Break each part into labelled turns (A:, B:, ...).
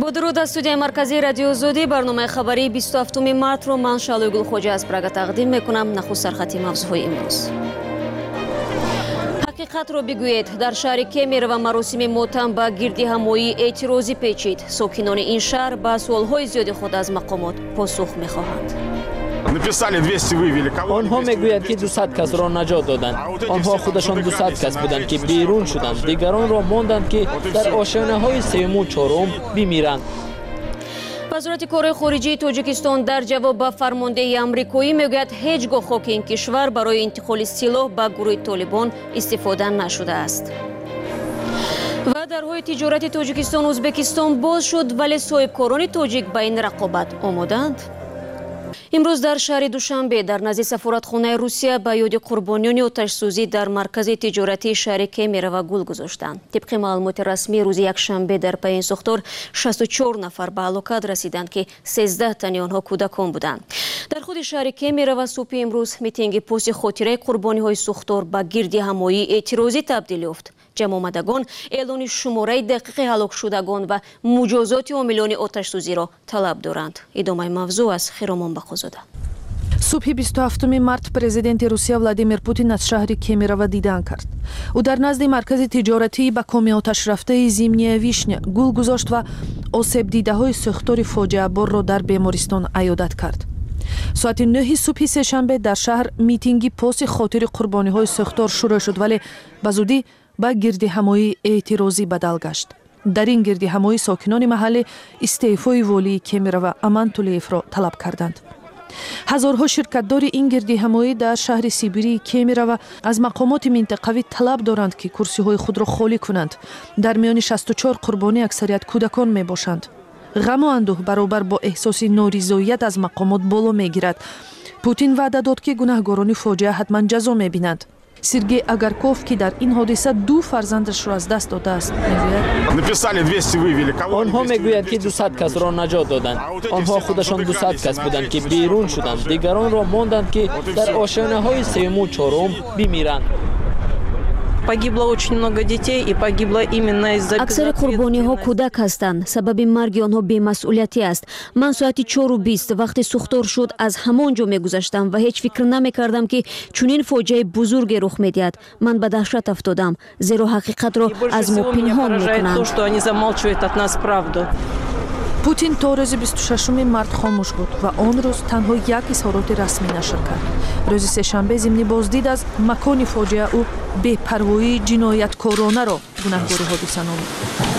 A: با درود از استودیوی مرکزی رادیو زودی برنامه خبری 27 مارت رو من شالوی گلخوجه از پراگ تقدیم میکنم. نخست سرخطی موضوعهای امروز. حقیقت رو بگویید. در شهر کیمیر و مراسم ماتم با گردی همایی اعتراضی پیچید. ساکنان این شهر با سوالهای زیادی خود از مقامات پاسخ میخواهند.
B: آنها میگویند که 200 کس را نجات دادند. آنها خودشان 200 کس بودند که بیرون شدند. دیگران را ماندند که در آشیانه های سوم و چهارم بمیرند.
A: وزارت کار خارجه تاجیکستان در جواب به فرمانده آمریکایی میگوید هیچگاه خاک این کشور برای انتقال سلاح به گروه طالبان استفاده نشده است. و درهای تجارت تاجیکستان و ازبکستان باز شد ولی صاحبکاران تاجیک به این رقابت آمادند. امروز در شهر دوشنبه در نزد سفارتخانه روسیه به یاد قربانیان آتش‌سوزی در مرکز تجارتی شهر کیمیر و گل گذاشتند. طبق معلومات رسمی روز یکشنبه در پایین ساختار 64 نفر به هلاکت رسیدند که 13 تن آنها کودکان بودند. در خود شهر کیمیر و صبح امروز میتینگ پاس خاطره قربانی‌های ساختار به گردی همایی اعتراضی تبدیل یافت. جمع آمدگان اعلان شماره دقیق هلاک شدگان و مجازات عاملان آتش‌سوزی را طلب دارند. ادامه موضوع از خیرامان بخوزاده.
C: صبح 27 مارت پرزیدنت روسیه ولادیمیر پوتین از شهر کیمیرو دیدن کرد. او در نزد مرکز تجارتی به کام آتش رفته زمینی ویشنیا گل گذاشت و آسیب دیده‌های ساختار فاجعه بار را در بیمارستان عیادت کرد. ساعت 9 صبح سه‌شنبه در شهر میتینگی پاس خاطر قربانی‌های ساختار شروع شد ولی به زودی با گردی همایی اعتراضی بدل گشت. در این گردی همایی ساکنان محله استعفای والی کیمیر و امان تولیف را طلب کردند. هزارها شرکت‌دار این گردی همایی در شهر سیبری کیمیر و از مقامات منطقوی طلب دارند که کرسی‌های خود را خالی کنند. در میان 64 قربانی اکثریت کودکان می باشند. غم و اندوه برابر با احساس نارضایت از مقامات بالا می‌گیرد. پوتین وعده داد که گناهکاران فاجعه حتما جزا می‌بینند. سرگئی اگرکوف که در این حادثه 2 فرزندش را از دست داده است میگوید
B: آنها میگویند که 200 کس را نجات دادند. آنها خودشان 200 کس بودند که بیرون شدند. دیگران را ماندند که در آشیانه های سوم و چهارم بمیرند.
A: اکثر قربانی ها کودک هستند. سبب مرگ آنها بی‌مسئولیتی است. من ساعت 4:20 وقتی سوختار شد از همانجا میگذشتم و هیچ فکر نمیکردم که چنین فاجعه بزرگی رخ میدهد. من به دهشت افتادم زیرا حقیقت را از ما پنهان میکنند.
C: پوتین تا روز 26 مارت خاموش بود و آن روز تنها یک اظهارات رسمی نشر کرد. روز سه‌شنبه ضمن بازدید از مکان فاجعه او بی‌پروایی جنایتکارانه را گناهکار حادثه نامید.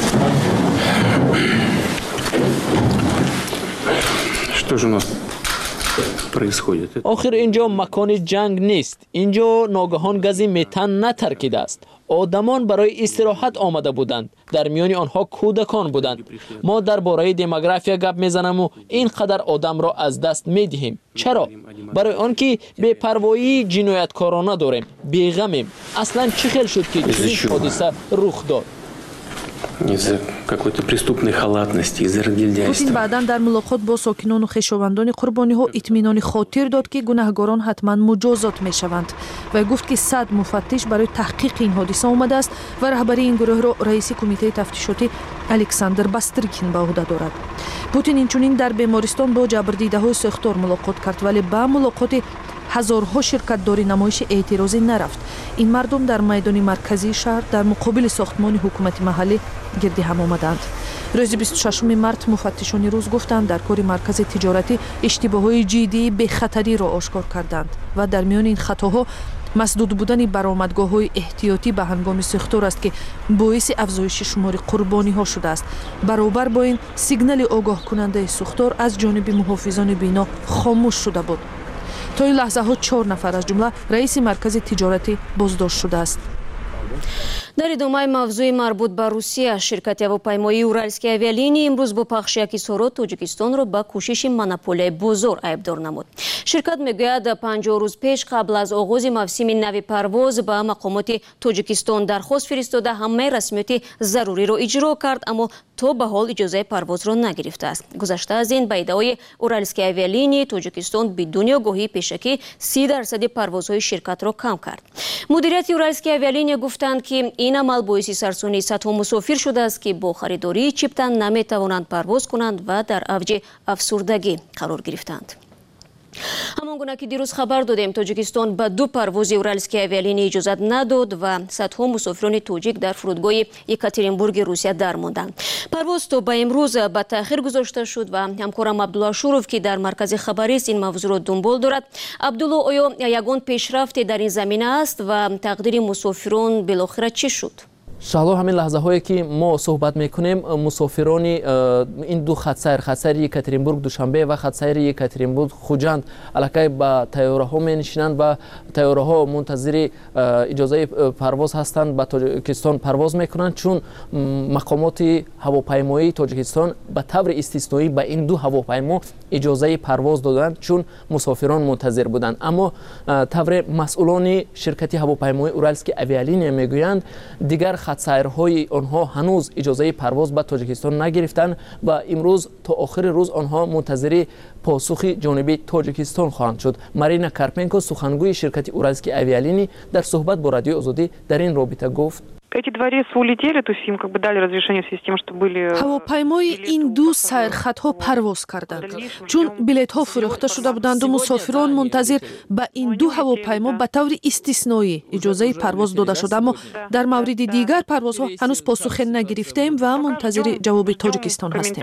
D: Что же у нас происходит?
B: آخر اینجا مکان جنگ نیست. اینجا ناگهان گازی متن نترکیده است. آدمان برای استراحت آمده بودند. در میان آنها کودکان بودند. ما درباره دموگرافی گپ میزنیم و اینقدر آدم را از دست میدهیم. چرا؟ برای آنکه بی‌پروایی جنایتکارانه داریم. بی‌غمیم. اصلا چه خیل شد که این حادثه رخ داد؟
D: Из-за какой-то преступной халатности, из-за разгильдяйства.
C: پوتین بعداً در ملاقات با ساکنان و خویشاوندان قربانی‌ها اطمینان خاطر داد که گناهکاران حتما مجازات می‌شوند و گفت که 100 مفتش برای تحقیق این حادثه آمده است و رهبری این گروه را رئیس کمیته تفتیشاتی الکساندر باستریکین به عهده دارد. پوتین اینچنین در بیمارستان با جبردیده‌های ساختار ملاقات کرد ولی به ملاقات هزارها شرکت‌دار نمایش اعتراضی نرفت. این مردم در میدان مرکزی شهر در مقابل ساختمان حکومت محلی گردی هم آمدند. روز 26 مارت مفتشان روز گفتند در کار مرکز تجارتی اشتباهات جدی به خطری را آشکار کردند و در میان این خطاها مسدود بودن برآمدگاه‌های احتیاطی به هنگام ساختار است که باعث افزایش شمار قربانی‌ها شده است. برابر با این سیگنال آگاه کننده ساختار از جانب محافظان بنا خاموش شده بود. تا این لحظه ها 4 نفر از جمله رئیس مرکز تجارتی بازداشت شده است.
A: در ادامه موضوع مربوط به روسیه، شرکت هواپیمایی اورالسکی авиалинии امروز با پخش یک اظهارات تاجیکستان را به کوشش مونوپولی بازار ایبدار نمود. شرکت میگوید 50 روز پیش قبل از آغاز موسم نو پرواز به مقامات تاجیکستان درخواست فرستاده همه رسمیات ضروری را اجرا کرد اما تا به حال اجازه پرواز را نگرفته است. گذشته از این به ادعای اورالسکی авиалинии تاجیکستان بدون آگاهی پیشکی 30% پروازهای شرکت را کم کرد. مدیریت اورالسکی авиалинии گفتند که این عمل باعث سرسونی صدها مسافر شده است که با خریداری چیپتن نمیتوانند پرواز کنند و در اوج افسردگی قرار گرفتند. همان گونه که دیروز خبر دادیم تاجیکستان به 2 پرواز اورالسکی اویالینی اجازت نداد و صدها مسافران تاجیک در فرودگاه یکاترینبورگ روسیه درماندند. پرواز تا به امروز به تأخیر گذاشته شد و همکارم عبدالله شوروف که در مرکز خبری است این موضوع را دنبال دارد. عبدالله، آیا یگان پیشرفتی در این زمینه است و تقدیر مسافران بالاخره چی شد؟
B: شهلا، همین لحظه هایی که ما صحبت میکنیم مسافران این 2 خطسیر یکاترینبورگ دوشنبه و خطسیر یکاترینبورگ خوجند الکی به طیاره ها می نشینند و طیاره ها منتظر اجازه پرواز هستند، به تاجیکستان پرواز میکنند، چون مقامات هواپیمایی تاجیکستان به طور استثنایی به این 2 هواپیما اجازه پرواز دادند چون مسافران منتظر بودند. اما طور مسئولان شرکت هواپیمایی اورالسکی اویالینی میگویند دیگر خطسیرهای آنها هنوز اجازه پرواز به تاجیکستان نگرفتند و امروز تا آخر روز آنها منتظر پاسخ جانبی تاجیکستان خواهند شد. مارینا کارپنکو سخنگوی شرکت اورالسکی اویالینی در صحبت با رادیو آزادی در این رابطه گفت:
C: هواپیمای این 2 سیرخطها پرواز کردند چون بلیط ها فروخته شده بودند و مسافران منتظر به این 2 هواپیما به طور استثنایی اجازه پرواز داده شد. اما در مورد دیگر پروازها هنوز پاسخ نگرفتیم و منتظر جواب تاجیکستان هستیم.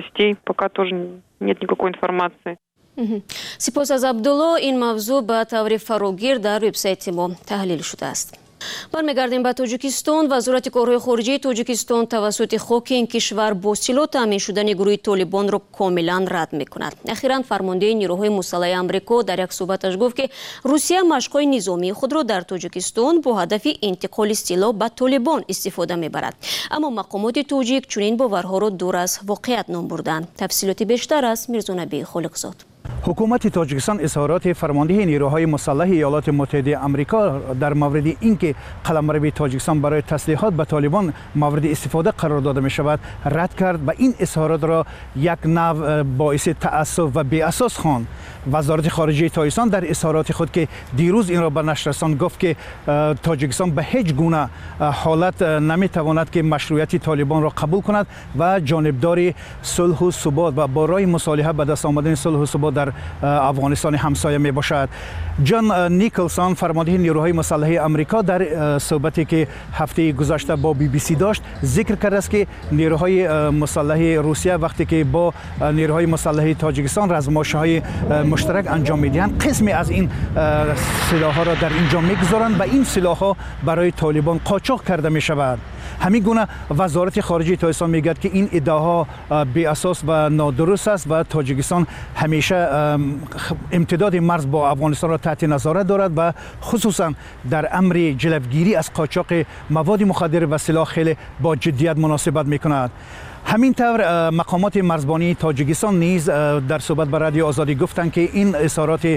A: سپاس از عبدالله. این موضوع به طور فراگیر در وبسایت ما تحلیل شده است. برمیگردیم به تاجیکستان. وزارت کارهای خارجه تاجیکستان توسط خاک این کشور با سلاح تامین شدن گروه طالبان را کاملا رد میکند. اخیراً فرمانده نیروهای مسلح آمریکا در یک صحبتش گفت که روسیه مشق‌های نظامی خود را در تاجیکستان با هدف انتقال سلاح به طالبان استفاده میبرد. اما مقامات تاجیک چنین باورها را دور از واقعیت نام بردند. تفصیلات بیشتر از میرزا نبی خالقزاد.
E: حکومت تاجیکستان اظهارات فرمانده نیروهای مسلح ایالات متحده آمریکا در مورد اینکه قلمرو تاجیکستان برای تسلیحات به طالبان مورد استفاده قرار داده می شود رد کرد و این اظهارات را یک نوع باعث تعصب و بی اساس خواند. وزارت خارجه تاجیکستان در اظهارات خود که دیروز این را به نشر رساند گفت که تاجیکستان به هیچ گونه حالت نمی تواند که مشروعیت طالبان را قبول کند و جانبدار صلح و ثبات و با راه مصالحه به دست آمدن صلح و ثبات در افغانستان همسایه می باشد. جان نیکلسون فرمانده نیروهای مسلح آمریکا در صحبتی که هفته گذشته با BBC داشت ذکر کرده است که نیروهای مسلح روسیه وقتی که با نیروهای مسلح تاجیکستان رزمایش‌های مشترک انجام میدهند قسمی از این سلاح‌ها را در اینجا میگذارند و این سلاح‌ها برای طالبان قاچاق کرده می شود. همین گونه وزارت خارجه تاجیکستان میگوید که این ادعاها بی اساس و نادرست است و تاجیکستان همیشه امتداد مرز با افغانستان را تحت نظارت دارد و خصوصا در امر جلوگیری از قاچاق مواد مخدر و سلاح خیلی با جدیت مناسبت میکند. همینطور مقامات مرزبانی تاجیکستان نیز در صحبت با رادیو آزادی گفتند که این اظهارات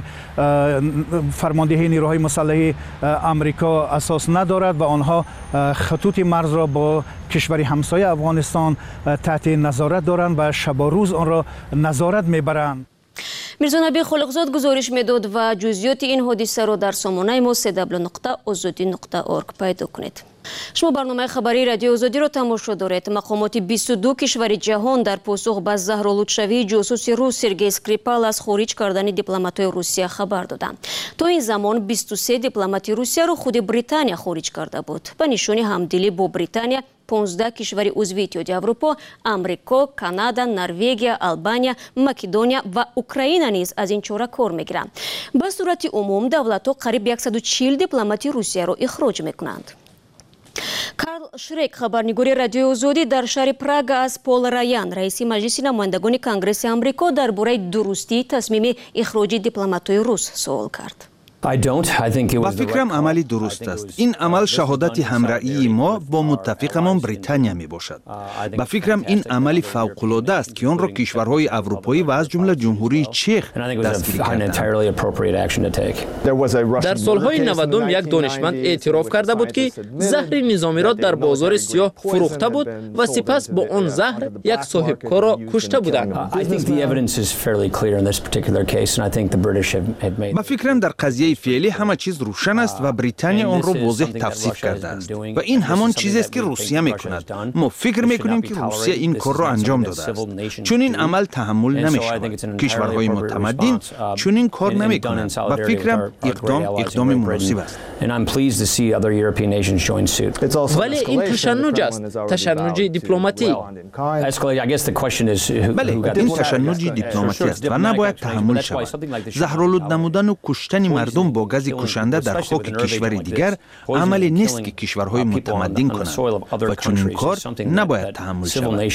E: فرمانده نیروهای مسلح آمریکا اساس ندارد و آنها خطوط مرز را با کشور همسایه افغانستان تحت نظارت دارند و شب و روز آن را نظارت میبرند.
A: میرزا نبی خالقزاد گزارش میداد و جزئیات این حادثه را در سامانه ما www.azadi.org پیدا کنید. شما برنامه خبری رادیو آزادی را تماشا دارید. مقامات 22 کشور جهان در پاسخ به زهرآلودشوی جاسوس روس سرگئی اسکریپال از خارج کردن دیپلمات‌های روسیه خبر دادند. تا این زمان 23 دیپلمات روسیه را خود بریتانیا خارج کرده بود. به نشان همدلی با بریتانیا 15 کشور عضو اتحادیه اروپا، آمریکا، کانادا، نروژ، آلبانیا، مکدونیا و اوکراین نیز از این چاره کار میگیرند. به صورت عموم دولت‌ها قریب 140 دیپلمات روسیه را اخراج میکنند. کارل شریک خبرنگار رادیو آزادی در شهر پراگ از پول رایان رئیس مجلس نمایندگان کنگره آمریکا درباره درستی تصمیم اخراج دیپلمات‌های روس سوال کرد.
F: با فکرم عملی درست است. این عمل شهادت همرأیی ما با متفقمان بریتانیا می باشد. با فکرم این عملی فوق‌العاده است که آن را کشورهای اروپایی و از جمله جمهوری چک دستگیری کردند.
B: در سالهای 90 یک دانشمند اعتراف کرده بود که زهر نظامی را در بازار سیاه فروخته بود و سپس با آن زهر یک صاحبکار را کشته بودند.
F: با فکرم در قضیه فعلی همه چیز روشن است و بریتانیا آن را واضح توصیف کرده است و این همان چیزی است که روسیه میکند. ما فکر میکنیم که روسیه این کار را انجام داده است. چون این عمل تحمل نمیشود. کشورهای متمدن چون این کار نمیکنند و فکرم اقدام مناسب است.
B: ولی این تشنج است، تشنج دیپلماتی.
F: بله، این تشنج دیپلماتی است و نباید تحمل شود. زهرآلود نمودن و کشتن مردم با گاز کشنده در خاک کشور دیگر عملی نیست که کشورهای متمدن کنند و چون این کار نباید تحمل شود.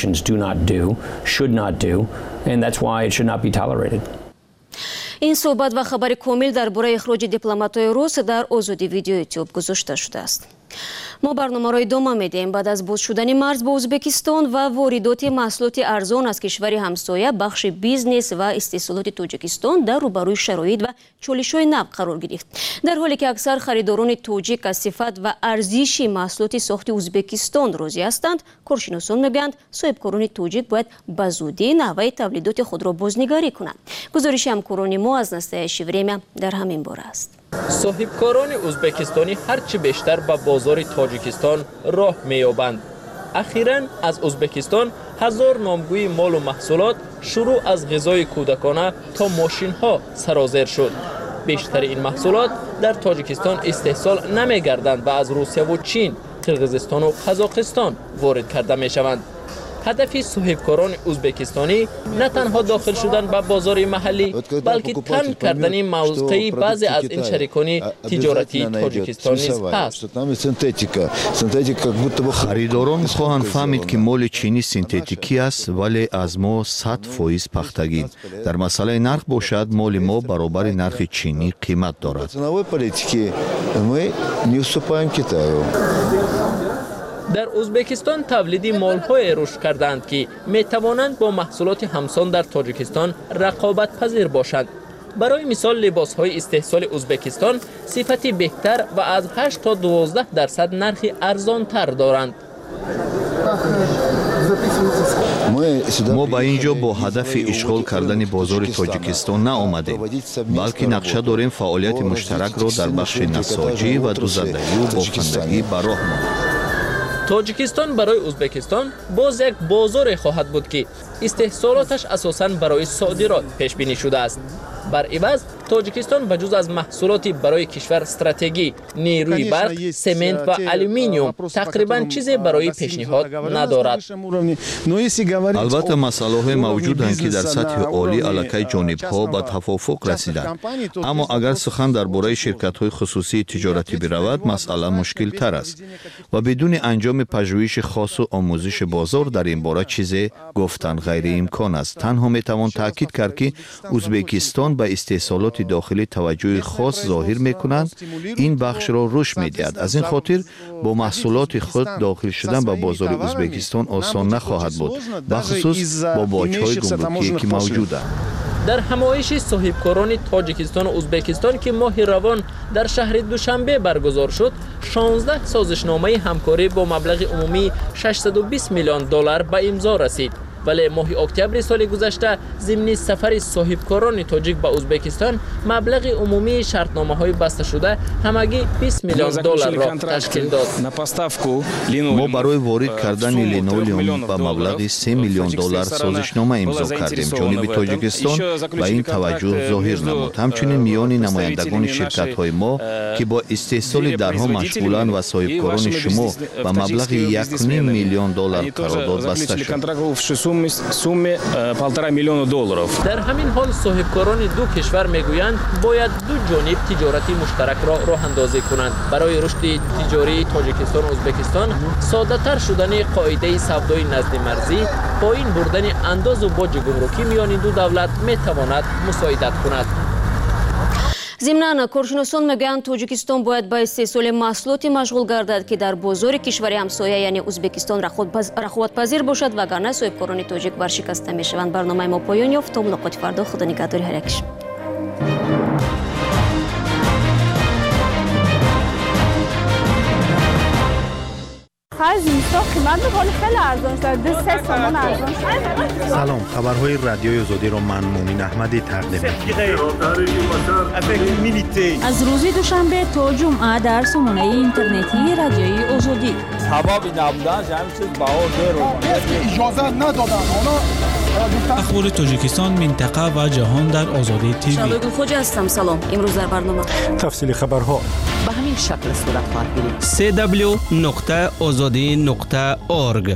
A: این صحبت و خبر کامل درباره اخراج دیپلمات‌های روس در آزادی ویدیو یوتیوب گذاشته شده است. ما برنامه را ادامه میدیم. بعد از باز شدن مرز با ازبکستان و واردات محصولات ارزان از کشور همسایه، بخش بیزنس و استحصالات تاجیکستان در روبروی شرایط و چالش‌های نو قرار گرفت. در حالی که اکثر خریداران تاجیک از صفت و ارزش محصولات ساخت ازبکستان راضی هستند، کارشناسان میگویند صاحبکاران تاجیک باید به زودی نحوه تولیدات خود را بازنگری کنند. گزارش همکاران ما از نسته شیوریم در همین باره است.
B: صاحبکاران ازبکستانی هرچی بیشتر به بازار تاجیکستان راه می‌یابند. اخیراً از ازبکستان هزار نامگوی مال و محصولات شروع از غذای کودکانه تا ماشین‌ها سرازیر شد. بیشتر این محصولات در تاجیکستان استحصال نمی‌گردند و از روسیه و چین، قرقیزستان و قزاقستان وارد کرده می‌شوند. هدف صاحبکاران ازبکستانی نه تنها داخل شدن به بازار محلی، بلکه تنگ کردن موقعی بعضی از این شریکان تجارتی تاجیکستان نیز هست.
G: خریداران خواهند فهمید که مال چینی سنتتیکی است، ولی از ما 100% پختگی. در مسئله نرخ باشد، مال ما برابر نرخ چینی قیمت دارد.
B: در ازبکستان تولیدی مال‌های رشد کردند که می‌توانند با محصولات همسان در تاجیکستان رقابت پذیر باشند. برای مثال لباس‌های استحصال ازبکستان صفتی بهتر و از 8 تا 12% نرخ ارزان‌تر دارند.
G: ما به اینجا با هدف اشغال کردن بازار تاجیکستان نآمدیم، بلکه نقشه داریم فعالیت مشترک را در بخش نساجی و دوزدگی و بافندگی به راه ماند.
B: تاجیکستان برای ازبکستان باز یک بازار خواهد بود که استحصالاتش اساساً برای صادرات پیش بینی شده است. بر عوض تاجیکستان بجز از محصولاتی برای کشور استراتژی، نیروی برق، سمنت و آلومینیوم تقریباً چیزی برای پیشنهاد ندارد.
G: البته مسائل موجودند که در سطح عالی علاقه جانب‌ها به توافق رسیدند، اما اگر سخن درباره شرکت‌های خصوصی تجارتی برود، مسئله مشکل تر است و بدون انجام پژوهش خاص و آموزش بازار در این باره چیزی گفتن غیر امکان است. تنها میتوان تاکید کرد که ازبکستان به استحصالات داخلی توجه خاص ظاهر میکنند. این بخش را رشد میدهد. از این خاطر با محصولات خود داخل شدن به بازار ازبکستان آسان نخواهد بود، بخصوص با باج‌های گمرکی که موجودند.
B: در همایش صاحبکاران تاجیکستان و ازبکستان که ماه روان در شهر دوشنبه برگزار شد، 16 سازشنامه همکاری با مبلغ عمومی 620 میلیون دلار به امضا رسید. ولی ماه اکتبر سال گذشته ضمن سفر صاحبکاران تاجیک به ازبکستان مبلغ عمومی شرطنامه‌های بسته شده همگی 20 میلیون دلار را تشکیل داد.
G: ما برای وارد کردن لینولئوم به مبلغ 3 میلیون دلار سازشنامه امضا کردیم. جانب تاجیکستان به این توجه ظاهر نمود. همچنین میان نمایندگان شرکت‌های ما که با استحصال درها مشغولند و صاحبکاران شما به مبلغ 1.5 میلیون دلار قرارداد بسته شد.
H: سوم 1,5 میلیون دلار.
B: در همین حال صاحبکاران دو کشور میگویند باید دو جانب تجارتی مشترک را راه اندازی کنند. برای رشد تجاری تاجیکستان و ازبکستان ساده تر شدن قاعده سودای نزد مرزی، پایین بردن انداز و باج گمرکی میان دو دولت میتواند مساعدت کند.
A: ضمناً کارشناسان میگویند تاجیکستان باید به استحصال محصولاتی مشغول گردد که در بازار کشور همسایه یعنی ازبکستان رقابت پذیر باشد، وگرنه صاحبکاران تاجیک ورشکسته میشوند. برنامه ما پایان یافت. تا ملاقات فردا. خدا نگهدار هر یک.
I: آخر زمستون قیمت میکنه خیلی ارزان شده 3 تومان ارزان شده.
J: سلام، خبرهای رادیوی آزادی رو من مومین احمدی تقدیم می‌کنم.
K: از روز دوشنبه تا جمعه در سامانه اینترنتی رادیوی آزادی.
L: سبب نبودن همین چیز بهار رو
M: اجازه ندادن.
N: اخبار تاجیکستان، منطقه و جهان در آزادی تیوی.
A: شادو خوج هستم. سلام. امروز در برنامه
J: تفصیل خبرها
O: به همین شکل صورت خواهد گرفت.
P: www.azadi.org.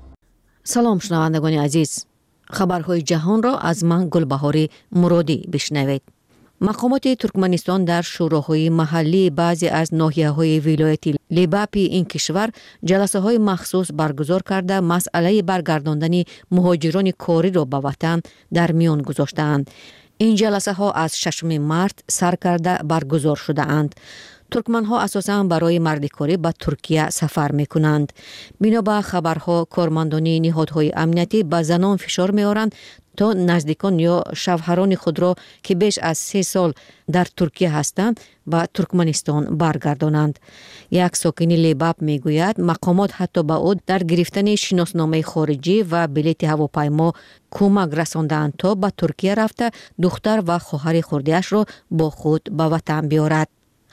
A: سلام شنوندگان عزیز. خبرهای جهان را از من گلبهاری مرادی بشنوید. مقامات ترکمنستان در شوراهای محلی بعضی از ناحیه‌های ولایت لیباپی این کشور جلسه‌های مخصوص برگزار کرده مسئله برگرداندن مهاجران کاری را به وطن در میان گذاشتند. این جلسه‌ها از 6 مارس سر کرده برگزار شده اند. ترکمن‌ها اساساً برای مردکاری به ترکیه سفر می‌کنند. بنا به خبرها کارمندان نهادهای امنیتی به زنان فشار می‌آورند تا نزدیکان یا شوهران خود را که بیش از 3 سال در ترکیه هستند به ترکمنستان برگردانند. یک ساکن لیباب میگوید مقامات حتی به او در گرفتن شناسنامه خارجی و بلیط هواپیما کمک رساندند تا به ترکیه رفته دختر و خواهر خرده‌اش را با خود به وطن بیاورد.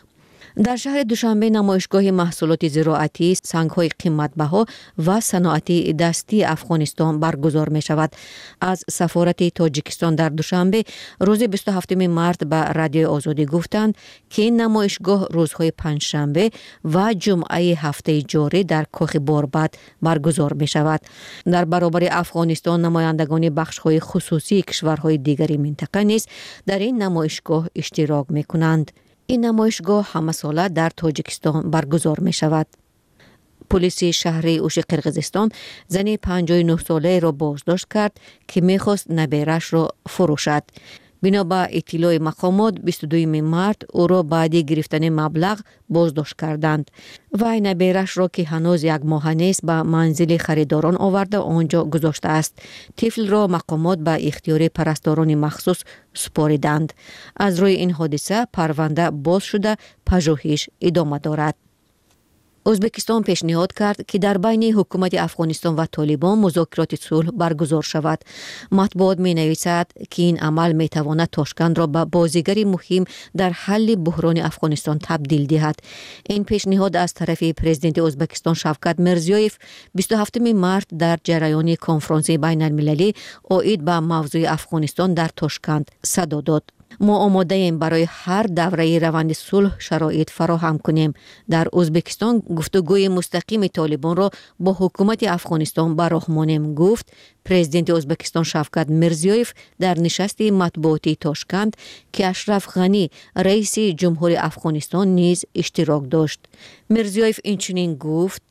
A: در شهر دوشنبه نمایشگاه محصولات زراعتی، سنگ‌های قیمت‌بها و صنعتی دستی افغانستان برگزار می‌شود. از سفارت تاجیکستان در دوشنبه روز 27 مارس به رادیو آزادی گفتند که این نمایشگاه روزهای پنجشنبه و جمعه هفته جاری در کاخ باربد برگزار می‌شود. در برابر افغانستان نمایندگان بخش‌های خصوصی کشورهای دیگری منطقه نیز در این نمایشگاه اشتراک می‌کنند. این نمایشگاه همه ساله در تاجیکستان برگزار می شود. پلیس شهر اوش قرقیزستان زن 59 ساله را بازداشت کرد که می خواست نبیرش را فروشد. بنا به اطلاع مقامات 22 مارس او را بعد گرفتن مبلغ بازداشت کردند. وی نبیرش را که هنوز 1 ماه نیست به منزل خریداران آورده آنجا گذاشته است. طفل را مقامات به اختیار پرستاران مخصوص سپاریدند. از روی این حادثه پرونده باز شده پژوهش ادامه دارد. ازبکستان پیشنهاد کرد که در بین حکومت افغانستان و طالبان مذاکرات صلح برگزار شود. مطبوعات می نویسد که این عمل می تواند تاشکند را به بازیگری مهم در حل بحران افغانستان تبدیل دهد. این پیشنهاد از طرف پرزیدنت ازبکستان شوکت میرزیویف 27 مارس در جریان کنفرانس بین المللی عاید به موضوع افغانستان در تاشکند صدا داد. ما آماده ایم برای هر دوره روند صلح شرایط فراهم کنیم. در ازبکستان گفتگوی مستقیم طالبان را با حکومت افغانستان به راه مانیم، گفت پرزیدنت ازبکستان شوکت میرزیویف در نشست مطبوعاتی تاشکند که اشرف غنی رئیس جمهور افغانستان نیز اشتراک داشت. میرزیویف اینچنین گفت: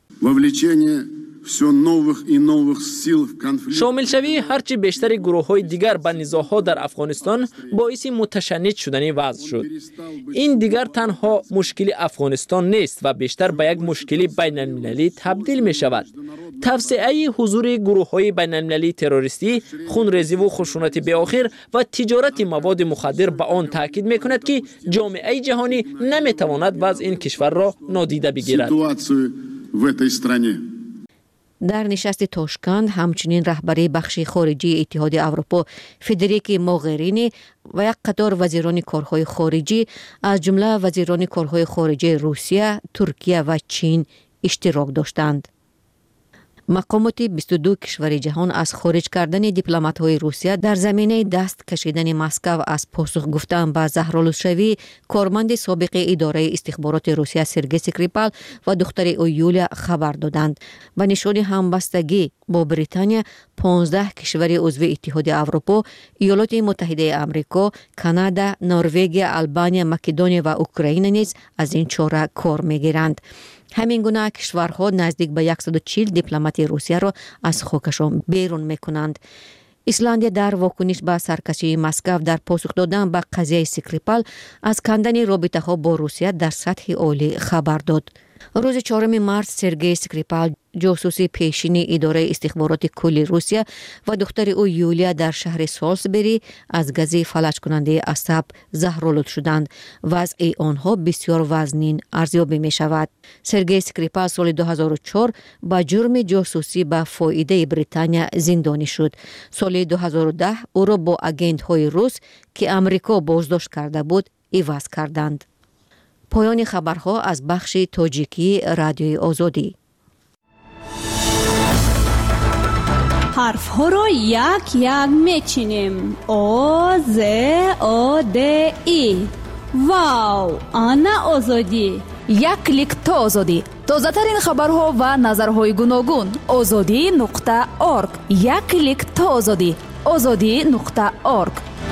B: شامل شوی هرچی بیشتر گروه‌های دیگر به نزاع‌ها در افغانستان باعث متشنج شدن وضع شد. این دیگر تنها مشکل افغانستان نیست و بیشتر به یک مشکل بین‌المللی تبدیل می شود. توسعه حضور گروه‌های بین‌المللی تروریستی، خونریزی و خشونت بی‌آخر و تجارت مواد مخدر به آن تاکید می‌کند که جامعه جهانی نمی‌تواند وضع این کشور را نادیده بگیرد.
A: در نشست تاشکند همچنین رهبری بخش خارجی اتحاد اروپا فدریک موغرینی و یک قطار وزیران کارهای خارجی از جمله وزیران کارهای خارجی روسیه، ترکیه و چین اشتراک داشتند. مقامات 22 کشور جهان از خارج کردن دیپلمات‌های روسیه در زمینه دست کشیدن مسکو از پاسخ گفتن به زهرالودشوی، کارمند سابق اداره استخبارات روسیه سرگئی اسکریپال و دختر او یولیا خبر دادند. به نشان همبستگی با بریتانیا 15 کشور عضو اتحاد اروپا، ایالات متحده آمریکا، کانادا، نروژ، آلبانیا، مکدونیا و اوکراین نیز از این چاره کار می‌گیرند. همین گونه کشورها نزدیک به 140 دیپلمات روسیه را از خاکشان بیرون میکنند. ایسلندیا در واکنش به سرکشی مسکو در پاسخ دادن به قضیه اسکریپال از کندن رابطه ها با روسیه در سطح عالی خبر داد. روز 4 مارس سرگئی اسکریپال جاسوسی پیشینی اداره استخبارات کلی روسیه و دختر او یولیا در شهر سالزبری از گاز فلج کننده عصب زهرآلود شدند. وضع آنها بسیار وزنین ارزیابی می شود. سرگئی اسکریپال سال 2004 با جرم جاسوسی به فایده بریتانیا زندانی شد. سال 2010 او را با آگنت های روس که امریکا بازداشت کرده بود عوض کردند. پایان خبرها از بخش تاجیکی رادیوی آزادی.
K: حرف ها را یک یک میچینیم. آ ز آ د ای. واو، آنا آزادی.
C: یک کلیک تا آزادی. تازه ترین خبرها و نظرهای گوناگون. azadi.org. یک کلیک تا آزادی. azadi.org.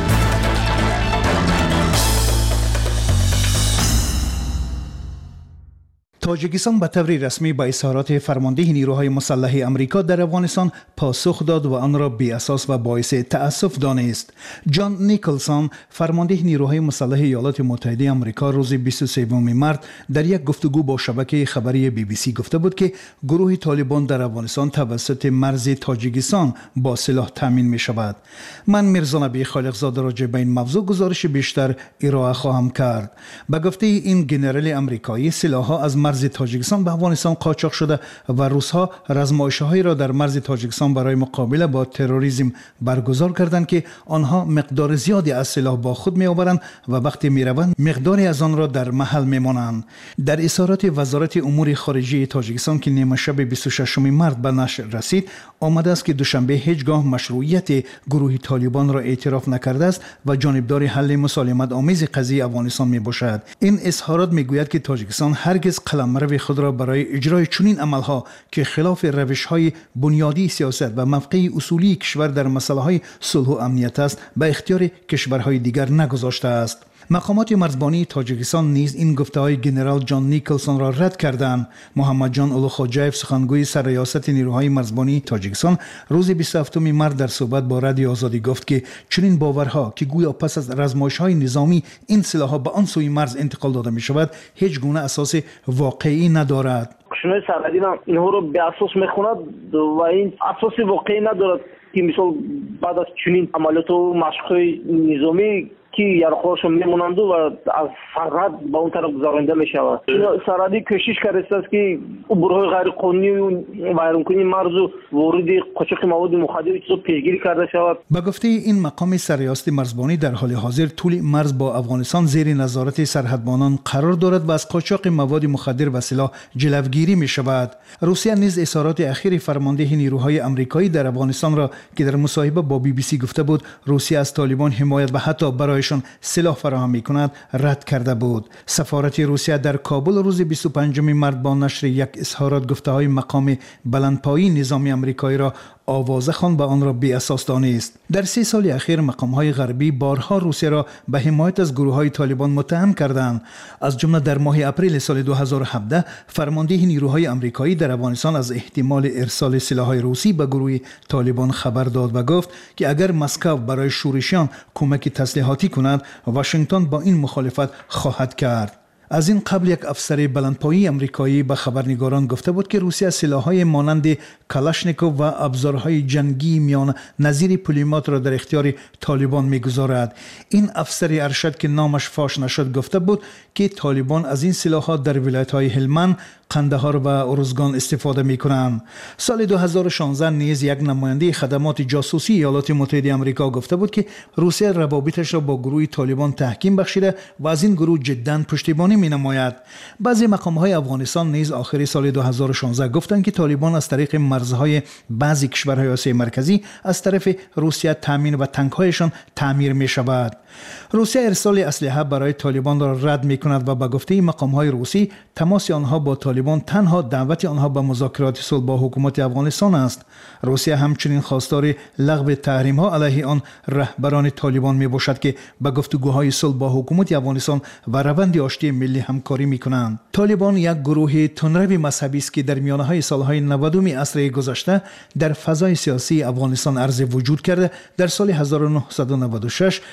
E: تاجیکستان به طور رسمی به اظهارات فرمانده نیروهای مسلح آمریکا در افغانستان پاسخ داد و آن را بی اساس و باعث تأسف دانست. جان نیکلسون فرمانده نیروهای مسلح ایالات متحده آمریکا روز 23 مارس در یک گفتگو با شبکه خبری BBC گفته بود که گروه طالبان در افغانستان توسط مرز تاجیکستان با سلاح تامین می شود. من میرزا نبی خالقزاده راجع به این موضوع گزارش بیشتر ارائه خواهم کرد. به گفته این ژنرال آمریکایی سلاح‌ها از مرز تاجیکستان به افغانستان قاچاق شده و روس‌ها رزمایش‌هایی را در مرز تاجیکستان برای مقابله با تروریسم برگزار کردند که آنها مقدار زیادی از سلاح با خود می‌آورند و وقتی می‌روند مقداری از آن را در محل می‌مانند. در اظهارات وزارت امور خارجه تاجیکستان که نیمه شب 26 مارس به نشر رسید آمده است که دوشنبه هیچگاه مشروعیت گروه طالبان را اعتراف نکرده است و جانبدار حل مسالمت آمیز قضیه افغانستان میباشد. این اظهارات میگوید که تاجیکستان هرگز قلمرو خود را برای اجرای چنین عملها که خلاف روش‌های بنیادی سیاست و موقع اصولی کشور در مسائل صلح و امنیت است به اختیار کشورهای دیگر نگذاشته است. مقامات مرزبانی تاجیکستان نیز این گفته‌های ژنرال جان نیکلسون را رد کردند. محمد جان اولوخوجایف سخنگوی سرریاست نیروهای مرزبانی تاجیکستان روز 27 مارس در صحبت با رادیو آزادی گفت که چنین باورها که گویا پس از رزمایش‌های نظامی این سلاح‌ها به آن سوی مرز انتقال داده می‌شود هیچ گونه اساس واقعی ندارد.
P: شنو سرحدی اینها رو به اساس می‌خواند و این اساس واقعی ندارد که مثلا بعد از چنین عملیات و مشق‌های نظامی که یارخورش میمونند و از سرحد به اون طرف گذرانده می شود. سرحدی کوشش کرده است که عبورهای غیر قانونی و ویرانکنی مرز و ورود قاچاق مواد مخدر چیزا پیشگیری کرده شود.
E: به گفته این مقام سرریاست مرزبانی در حال حاضر طول مرز با افغانستان زیر نظارت سرحدبانان قرار دارد و از قاچاق مواد مخدر و سلاح جلوگیری می شود. روسیه نیز اظهارات اخیر فرمانده نیروهای آمریکایی در افغانستان را که در مصاحبه با BBC گفته بود روسیه از طالبان حمایت و حتی برای سلاح فراهم می‌کند رد کرده بود. سفارت روسیه در کابل روز 25 مارس با نشر یک اظهارات گفته‌های مقام بلندپایی نظامی آمریکایی را آوازه خواند و آن را بی اساس دانست. در 3 سال اخیر مقام‌های غربی بارها روسیه را به حمایت از گروه‌های طالبان متهم کردند. از جمله در ماه اپریل سال 2017 فرمانده نیروهای آمریکایی در افغانستان از احتمال ارسال سلاح‌های روسی به گروه طالبان خبر داد و گفت که اگر مسکو برای شورشیان کمک تسلیحاتی کند واشنگتن با این مخالفت خواهد کرد. از این قبل یک افسر بلندپایی آمریکایی به خبرنگاران گفته بود که روسیه سلاح‌های مانند کلاشنیکوف و ابزارهای جنگی میان نظیر پولمات را در اختیار طالبان می‌گذارد. این افسر ارشد که نامش فاش نشد گفته بود که طالبان از این سلاح‌ها در ولایت‌های هلمند، قندهار و ارزگان استفاده می‌کنند. سال 2016 نیز یک نماینده خدمات جاسوسی ایالات متحده آمریکا گفته بود که روسیه روابطش را با گروه طالبان تحکیم بخشیده و از این گروه جداً پشتیبانی می‌نماید. بعضی مقام‌های افغانستان نیز آخر سال 2016 گفتند که طالبان از طریق مرزهای بعضی کشورهای آسیای مرکزی از طرف روسیه تامین و تانک‌هایشان تعمیر می‌شود. روسیه ارسال اسلحه برای طالبان را رد می‌کند و به گفته مقام‌های روسی تماس آنها با طالبان تنها دعوت آنها به مذاکرات صلح با حکومت افغانستان است. روسیه همچنین خواستار لغو تحریم‌ها علیه آن رهبران طالبان میباشد که به گفتگوهای صلح با حکومت افغانستان و روند آشتی ملی همکاری می‌کنند. طالبان یک گروه تندرو مذهبی است که در میانه‌های سال‌های 90 عصر گذشته در فضای سیاسی افغانستان عرض وجود کرده. در سال 1996 کابل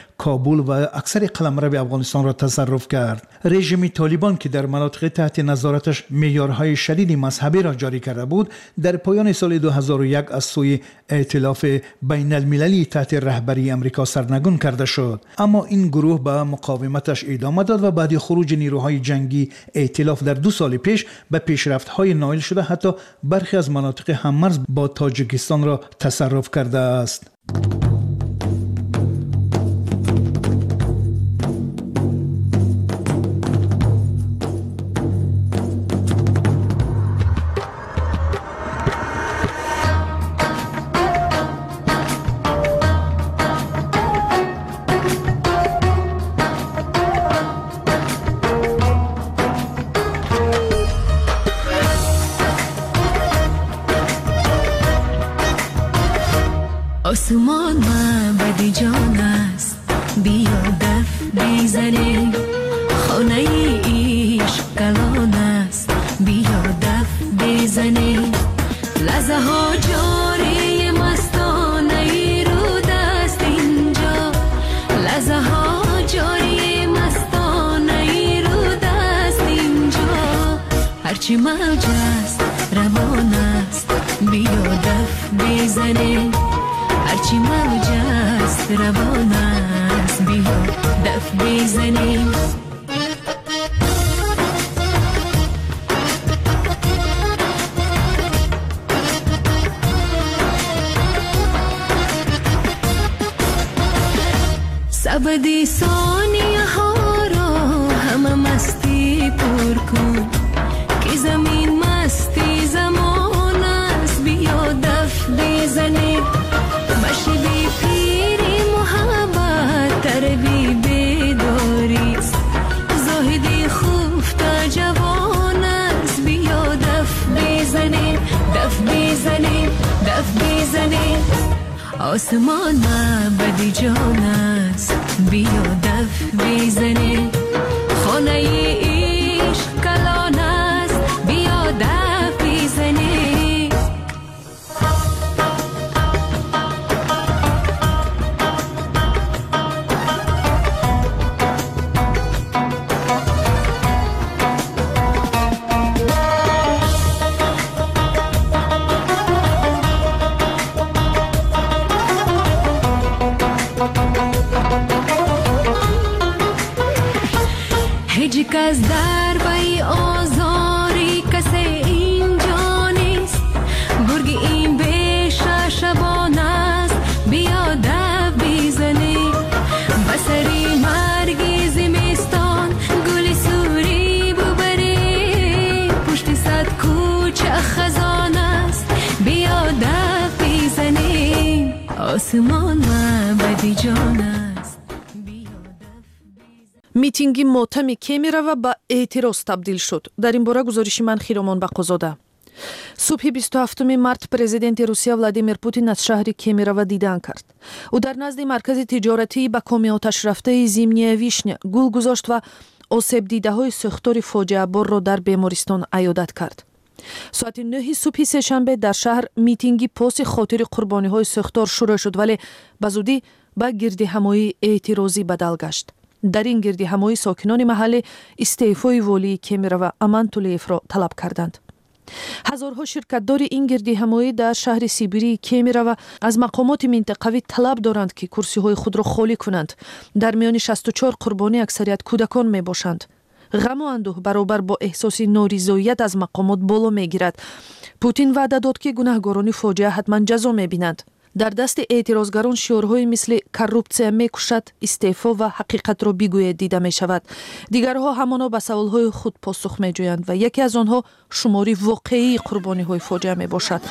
E: کابل و اکثر قلمرو افغانستان را تصرف کرد. رژیم طالبان که در مناطق تحت نظارتش معیارهای شدید مذهبی را جاری کرده بود، در پایان سال 2001 از سوی ائتلاف بین المللی تحت رهبری امریکا سرنگون کرده شد. اما این گروه به مقاومتش ادامه داد و بعد خروج نیروهای جنگی ائتلاف در 2 سال پیش به پیشرفت‌های نائل شده حتی برخی از مناطق هممرز با تاجیکستان را تصرف کرده است.
Q: آسمان معبد جان است، بیا دف بزنیم. خانه عشق کلان است، بیا دف بزنیم. لحظه ها جاری مستانه رود است اینجا، لحظه ها جاری مستانه رود است اینجا. هرچی موج است روان است، بیا دف بزنیم. هرچی موج است روان است، بیا دف بزنیم. سبد ثانیه ها را همه مستی پر کن که زمین مستی زمان است، بیا دف بزنیم. مشدی پیری محبت تربی بداریست، زاهدی خوفتا جوان است، بیا دف بزنیم. دف بزنیم، دف بزنیم. آسمان معبد جان است، بیا دف بزنیم. خانه عشق کلان است، بیا دف بزنیم. هیچ کس در بی آزاری کسی اینجا نیست، گرگ این بیشه شبان است، بیا دف بزنیم. بسری مرگ زمستان گل سوری ببریم، پشت صد کوچه خزان است، بیا دف بزنیم. آسمان معبد جان است.
C: митинги мотами Кемерова ба эътироз табдил шуд. Дар ин бора гузориши ман Хиромон Бақозода. субҳи 27 март президенти Русия Владимир Путин аз шаҳри Кемерова дидан кард. ӯ дар назди маркази тиҷоратии ба коми оташрафтаи Зимняя вишня гул гузошт ва осебдидаҳои сӯхтори фоҷиаборро дар бемористон аёдат кард. соати 9 субҳи сешанбе дар шаҳр митинги поси хотири қурбониҳои сӯхтор шурӯъ шуд, вале ба зудӣ ба гирдиҳамоии эътирозӣ бадал гашт. дар ин гирдиҳамоӣ сокинони маҳаллӣ истеъфои волии Кемерова Аман Тулеевро талаб карданд. ҳазорҳо ширкатдори ин гирдиҳамоӣ дар шаҳри Сибирии Кемерова аз мақомоти минтақавӣ талаб доранд, ки курсиҳои худро холӣ кунанд. дар миёни 64 қурбонӣ аксарият кӯдакон мебошанд. ғаму андӯҳ баробар бо эҳсоси норизоият аз мақомот боло мегирад. Путин ваъда дод, ки гунаҳгорони фоҷиа ҳатман ҷазо мебинанд. дар дасти эътирозгарон шиорҳои мисли коррупсия мекушад, истеъфо ва ҳақиқатро бигӯед дида мешавад. дигарҳо ҳамоно ба саволҳои худ посух меҷӯянд ва яке аз онҳо шумори воқеии қурбониҳои фоҷиа мебошад.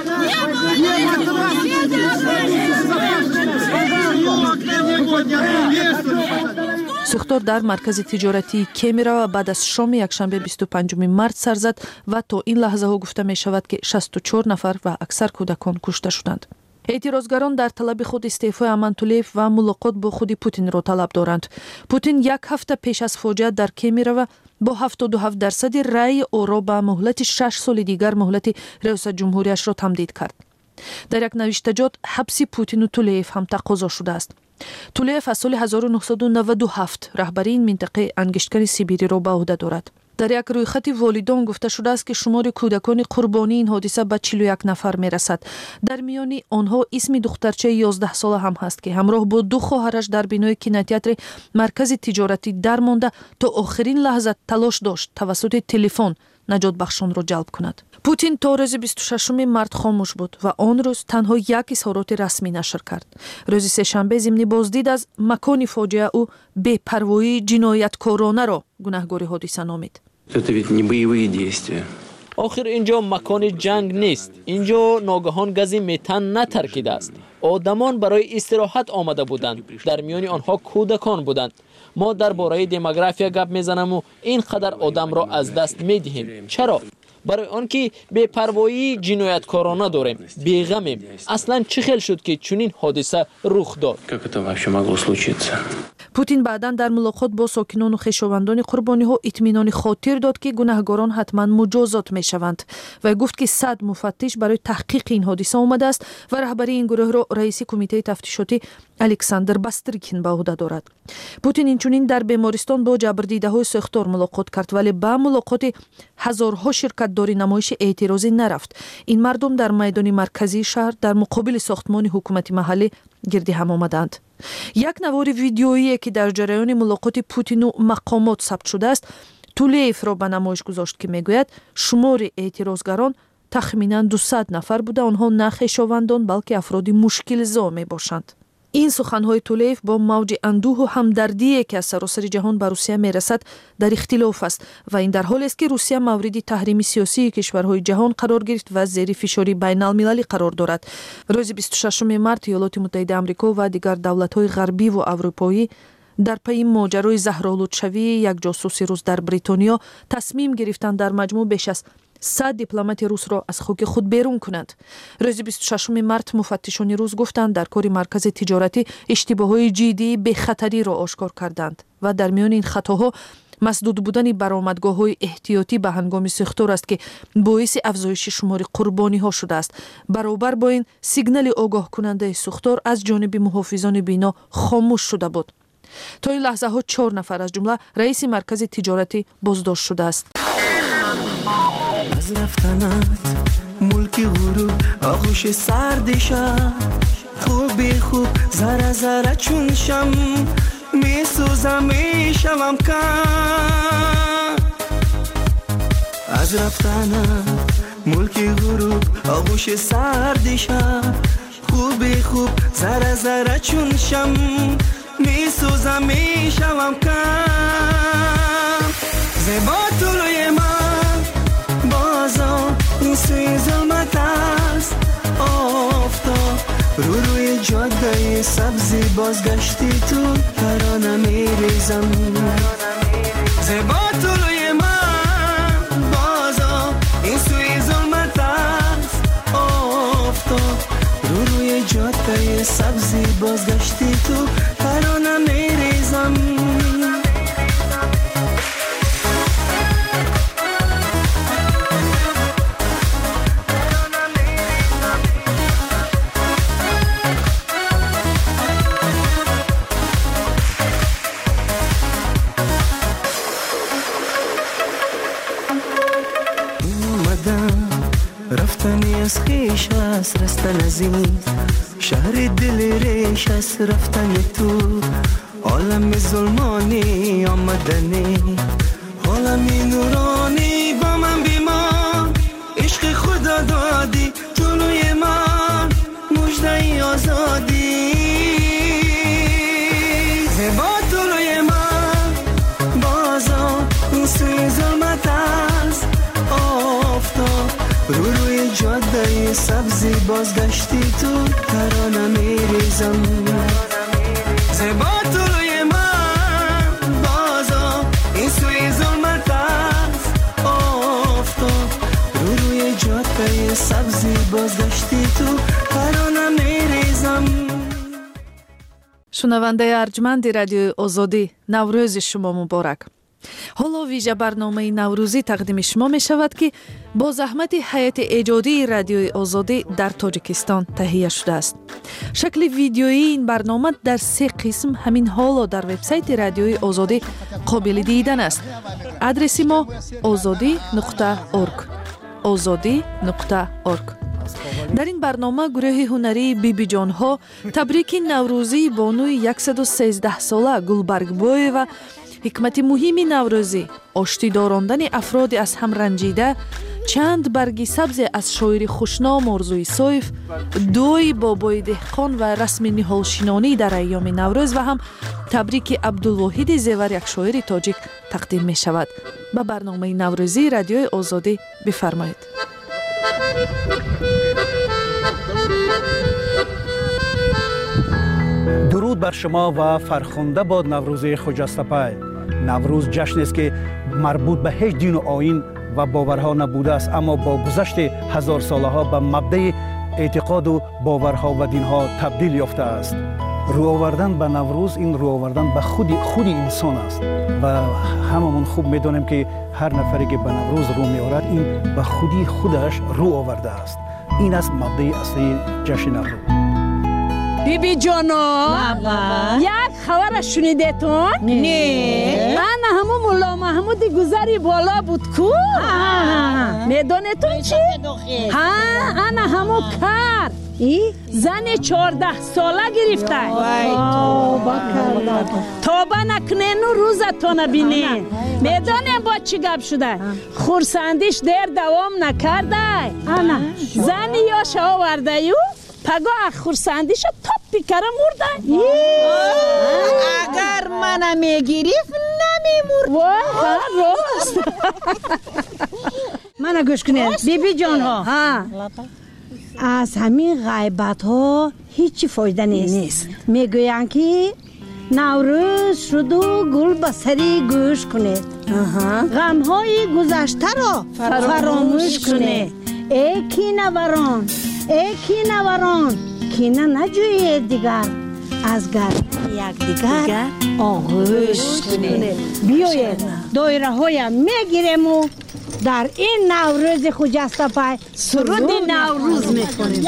C: сӯхтор дар маркази тиҷоратии Кемерова баъд аз шоми якшанбе 25 март сар зад ва то ин лаҳзаҳо гуфта мешавад, ки 64 нафар ва аксар кӯдакон кушта шуданд. эътирозгарон дар талаби худ истеъфои Аман Тулеев ва мулоқот бо худи Путинро талаб доранд. Путин як ҳафта пеш аз фоҷиа дар Кемерова бо 77% раъи оро ба муҳлати 6 соли дигар муҳлати риёсатҷумҳурияшро тамдид кард. дар як навиштаҷот ҳабси Путину Тулеев ҳам тақозо шудааст. тулеев аз соли 1997 раҳбарии ин минтақаи ангишткари сибириро ба ӯҳда дорад. дар як рӯйхати волидон гуфта шудааст ки шумори кӯдакони қурбонии ин ҳодиса ба 41 нафар мерасад. дар миёни онҳо исми духтарчаи 11 сола ҳам ҳаст ки ҳамроҳ бо ду хоҳараш дар бинои кинотеатри маркази тиҷоратӣ дармонда то охирин лаҳза талош дошт тавассути телефон наҷотбахшонро ҷалб кунад. путин то рӯзи 26 март хомӯш буд ва он рӯз танҳо як изҳороти расмӣ нашр кард. рӯзи сешанбе зимни боздид аз макони фоҷиа ӯ бепарвоии ҷинояткоронаро гунаҳгори ҳодиса номид.
D: Это ведь не боевые действия.
B: охир инҷо макони ҷанг нест. инҷо ногаҳон гази метан натаркидааст. одамон барои истироҳат омада буданд. дар миёни онҳо кӯдакон буданд. мо дар бораи демография гап мезанаму ин қадар одамро аз даст медиҳем. чаро? барои он ки бепарвоии ҷинояткорона дорем, беғамем. аслан чӣ хел шуд ки чунин ҳодиса рух дод?
D: Как это вообще могло случиться?
C: путин баъдан дар мулоқот бо сокинону хешовандони қурбониҳо итминони хотир дод ки гунаҳгорон ҳатман муҷозот мешаванд. вай гуфт ки 100 муфаттиш барои таҳқиқи ин ҳодиса омадааст ва раҳбарии ин гурӯҳро раиси кумитаи тафтишотӣ Александр Бастрикин ба ӯҳда дорад. путин инчунин дар бемористон бо ҷабрдидаҳои сӯхтор мулоқот кард, вале ба мулоқоти ҳазорҳо ширкатдори намоиши эътирозӣ нарафт. ин мардум дар майдони марказии шаҳр дар муқобили сохтмони ҳукумати маҳаллӣ гирди ҳам омаданд. як навори видеоие ки дар ҷараёни мулоқоти путину мақомот сабт шудааст тулеевро ба намоиш гузошт ки мегӯяд шумори эътирозгарон тахминан 200 нафар буда онҳо на хешовандон балки афроди мушкилзо мебошанд. ин суханҳои тулеев бо мавҷи андӯҳу ҳамдардие ки аз саросари ҷаҳон ба русия мерасад дар ихтилоф аст ва ин дар ҳолест ки русия мавриди таҳрими сиёсии кишварҳои ҷаҳон қарор гирифт ва зери фишори байналмилалӣ қарор дорад. рӯзи 26 март иёлоти муттаҳидаи амрико ва дигар давлатҳои ғарбиву аврупоӣ дар пайи моҷарои заҳролудшавии як ҷосуси рус дар бритониё тасмим гирифтанд дар маҷмӯъ беш аз 100 дипломати русро аз хоки худ берун кунанд. рӯзи 26 март муфаттишони рус гуфтанд дар кори маркази тиҷоратӣ иштибоҳҳои ҷиддии бехатариро ошкор карданд ва дар миёни ин хатоҳо масдуд будани баромадгоҳҳои эҳтиётӣ ба ҳангоми сӯхтор аст ки боиси афзоиши шумори қурбониҳо шудааст. баробар бо ин сигнали огоҳкунандаи сӯхтор аз ҷониби муҳофизони бино хомӯш шуда буд. то ин лаҳзаҳо 4 нафар аз ҷумла раиси маркази тиҷоратӣ боздошт шудааст.
R: از رفتنت ملکی غروب آغوش سردی شب خوبی خوب ذره ذره چون شم میسوزم میشوم کم از رفتنت ملکی غروب آغوش سردی شب خوبی خوب ذره ذره چون شم میسوزم میشوم کم زیبا طلوی من بازا این سوی ظلمت است آفتاب روی جاده سبزی بازگشتی تو ترانه میریزم زیبا طلوی من بازا این سوی ظلمت است آفتاب روی جاده سبزی بازگشتی تو ترانه میریزم رفتنی از خیش است رستن از این شهر دل ریش است رفتن تو عالم ظلمانی آمدنی عالمی نورانی با من بیمان عشق خدا دادی جلوی من مژده آزادی زیبا جلوی من بازا این سوی ظلمت است آفتاب روی جاده سبزی بازگشتی تو ترانه میریزم زیبا طلوی من بازا این سوی ظلمت است آفتاب روی جاده سبزی بازگشتی تو ترانه میریزم.
C: шунавандаи арҷманди радиои озодӣ, наврӯзи шумо муборак. حالا ویژه برنامه نوروزی تقدیم شما می شود که با زحمت هیئت ایجادی رادیوی آزادی در تاجیکستان تهیه شده است. شکل ویدیویی این برنامه در 3 قسم همین حالا در وبسایت رادیوی آزادی قابل دیدن است. آدرس ما azadi.org azadi.org. در این برنامه گروه هنری بیبی جان ها تبریک نوروزی بانوی 113 ساله گلبرگبوی و حکمت مهم نوروزی آشتی داراندن افراد از هم رنجیده، چند برگ سبز از شاعر خوشنام آرزوی سویف، دوی بابای دهقان و رسم نهالشینانی در ایام نوروز و هم تبریک عبدالواحد زیور یک شاعر تاجیک تقدیم می شود. به برنامه نوروزی رادیوی آزادی بفرمایید.
E: درود بر شما و فرخنده باد نوروزی خجسته. نوروز جشنی است که مربوط به هیچ دین و آیین و باورها نبوده است، اما با گذشت هزار ساله ها به مبدأ اعتقاد و باورها و دینها تبدیل یافته است. رو آوردن به نوروز این رو آوردن به خود انسان است و هممون خوب میدونیم که هر نفری که به نوروز رو میآورد این به خودش رو آورده است. این است مبدأ اصلی جشن نوروز.
S: بیبی جانا یک خبر شنیدتون؟ نه انا همون مولا محمود گذری بالا بود کو؟ میدونتون چی؟ انا همون کار زن 14 ساله گرفته توبه نکنین و روزتون بینین. میدونیم با چی گپ شده؟ خورسندیش دیر دوام نکرده، زنی یا شاورده یو پگاه خورسندیش تا پیکره مرده.
T: اگر منم میگیریف نمیمورد.
S: راست
T: منو گوش کنید بیبی جان ها، از همین غیبت ها هیچی فایده نیست. میگوین که نوروز شد و گل به سری گوش کنید، غم های گذشته را فراموش کنید. ای کینه‌وران، ای کینه‌وران، کینه نجویید دیگر، از گرد یک دیگر آغوش کنید. بیایید دایره هایم میگیریم و در این نوروز خجسته پای سرود نوروز میکنیم.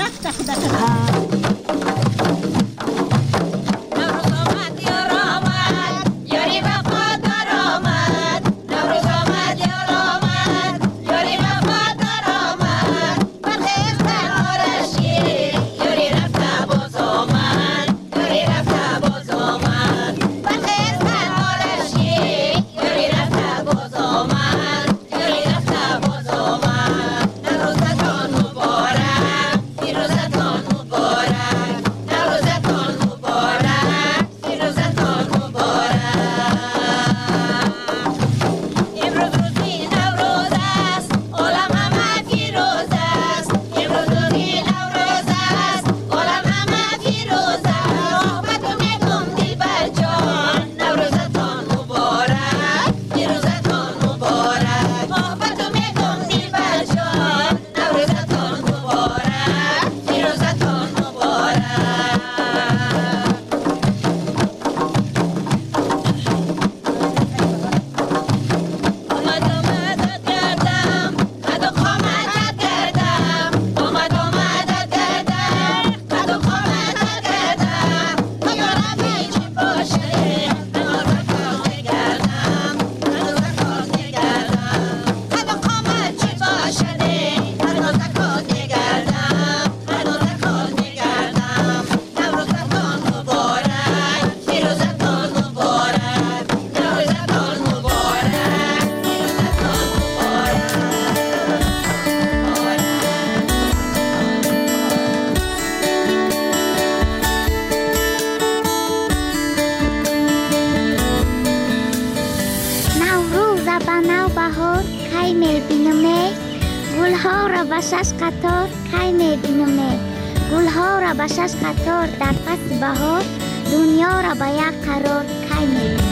U: بشش قطار کی میبینم، گلها را بشش قطار در فصل بهار، دنیا را به یک قرار کی میبینم.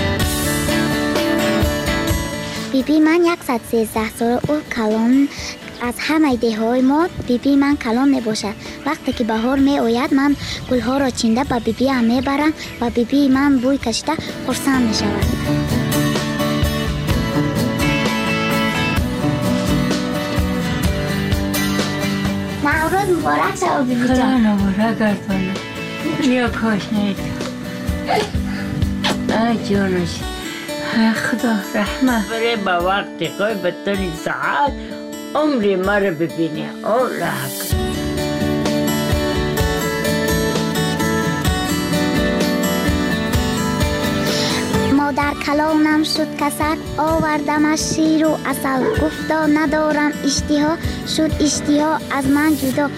U: بیبی من 113 سال او کلان از همه ایده‌های ما بیبی من کلان میباشد. وقتی که بهار می آید من گلها را چینده به بیبی هم میبرم و بیبی من بوی کشیده خرسند می شود. نوروز مبارک شد بیبی جان.
F: مبارک گردانه. یا کاش نید. ای جانش. خدا رحمت بره با وقتی قای بطنی ساعت عمری مرا ببینی. الله اکبر.
U: مادر کلانم شد کسک آوردم شیر و عسل گفتا ندارم اشتها شد اشتها از من جدا.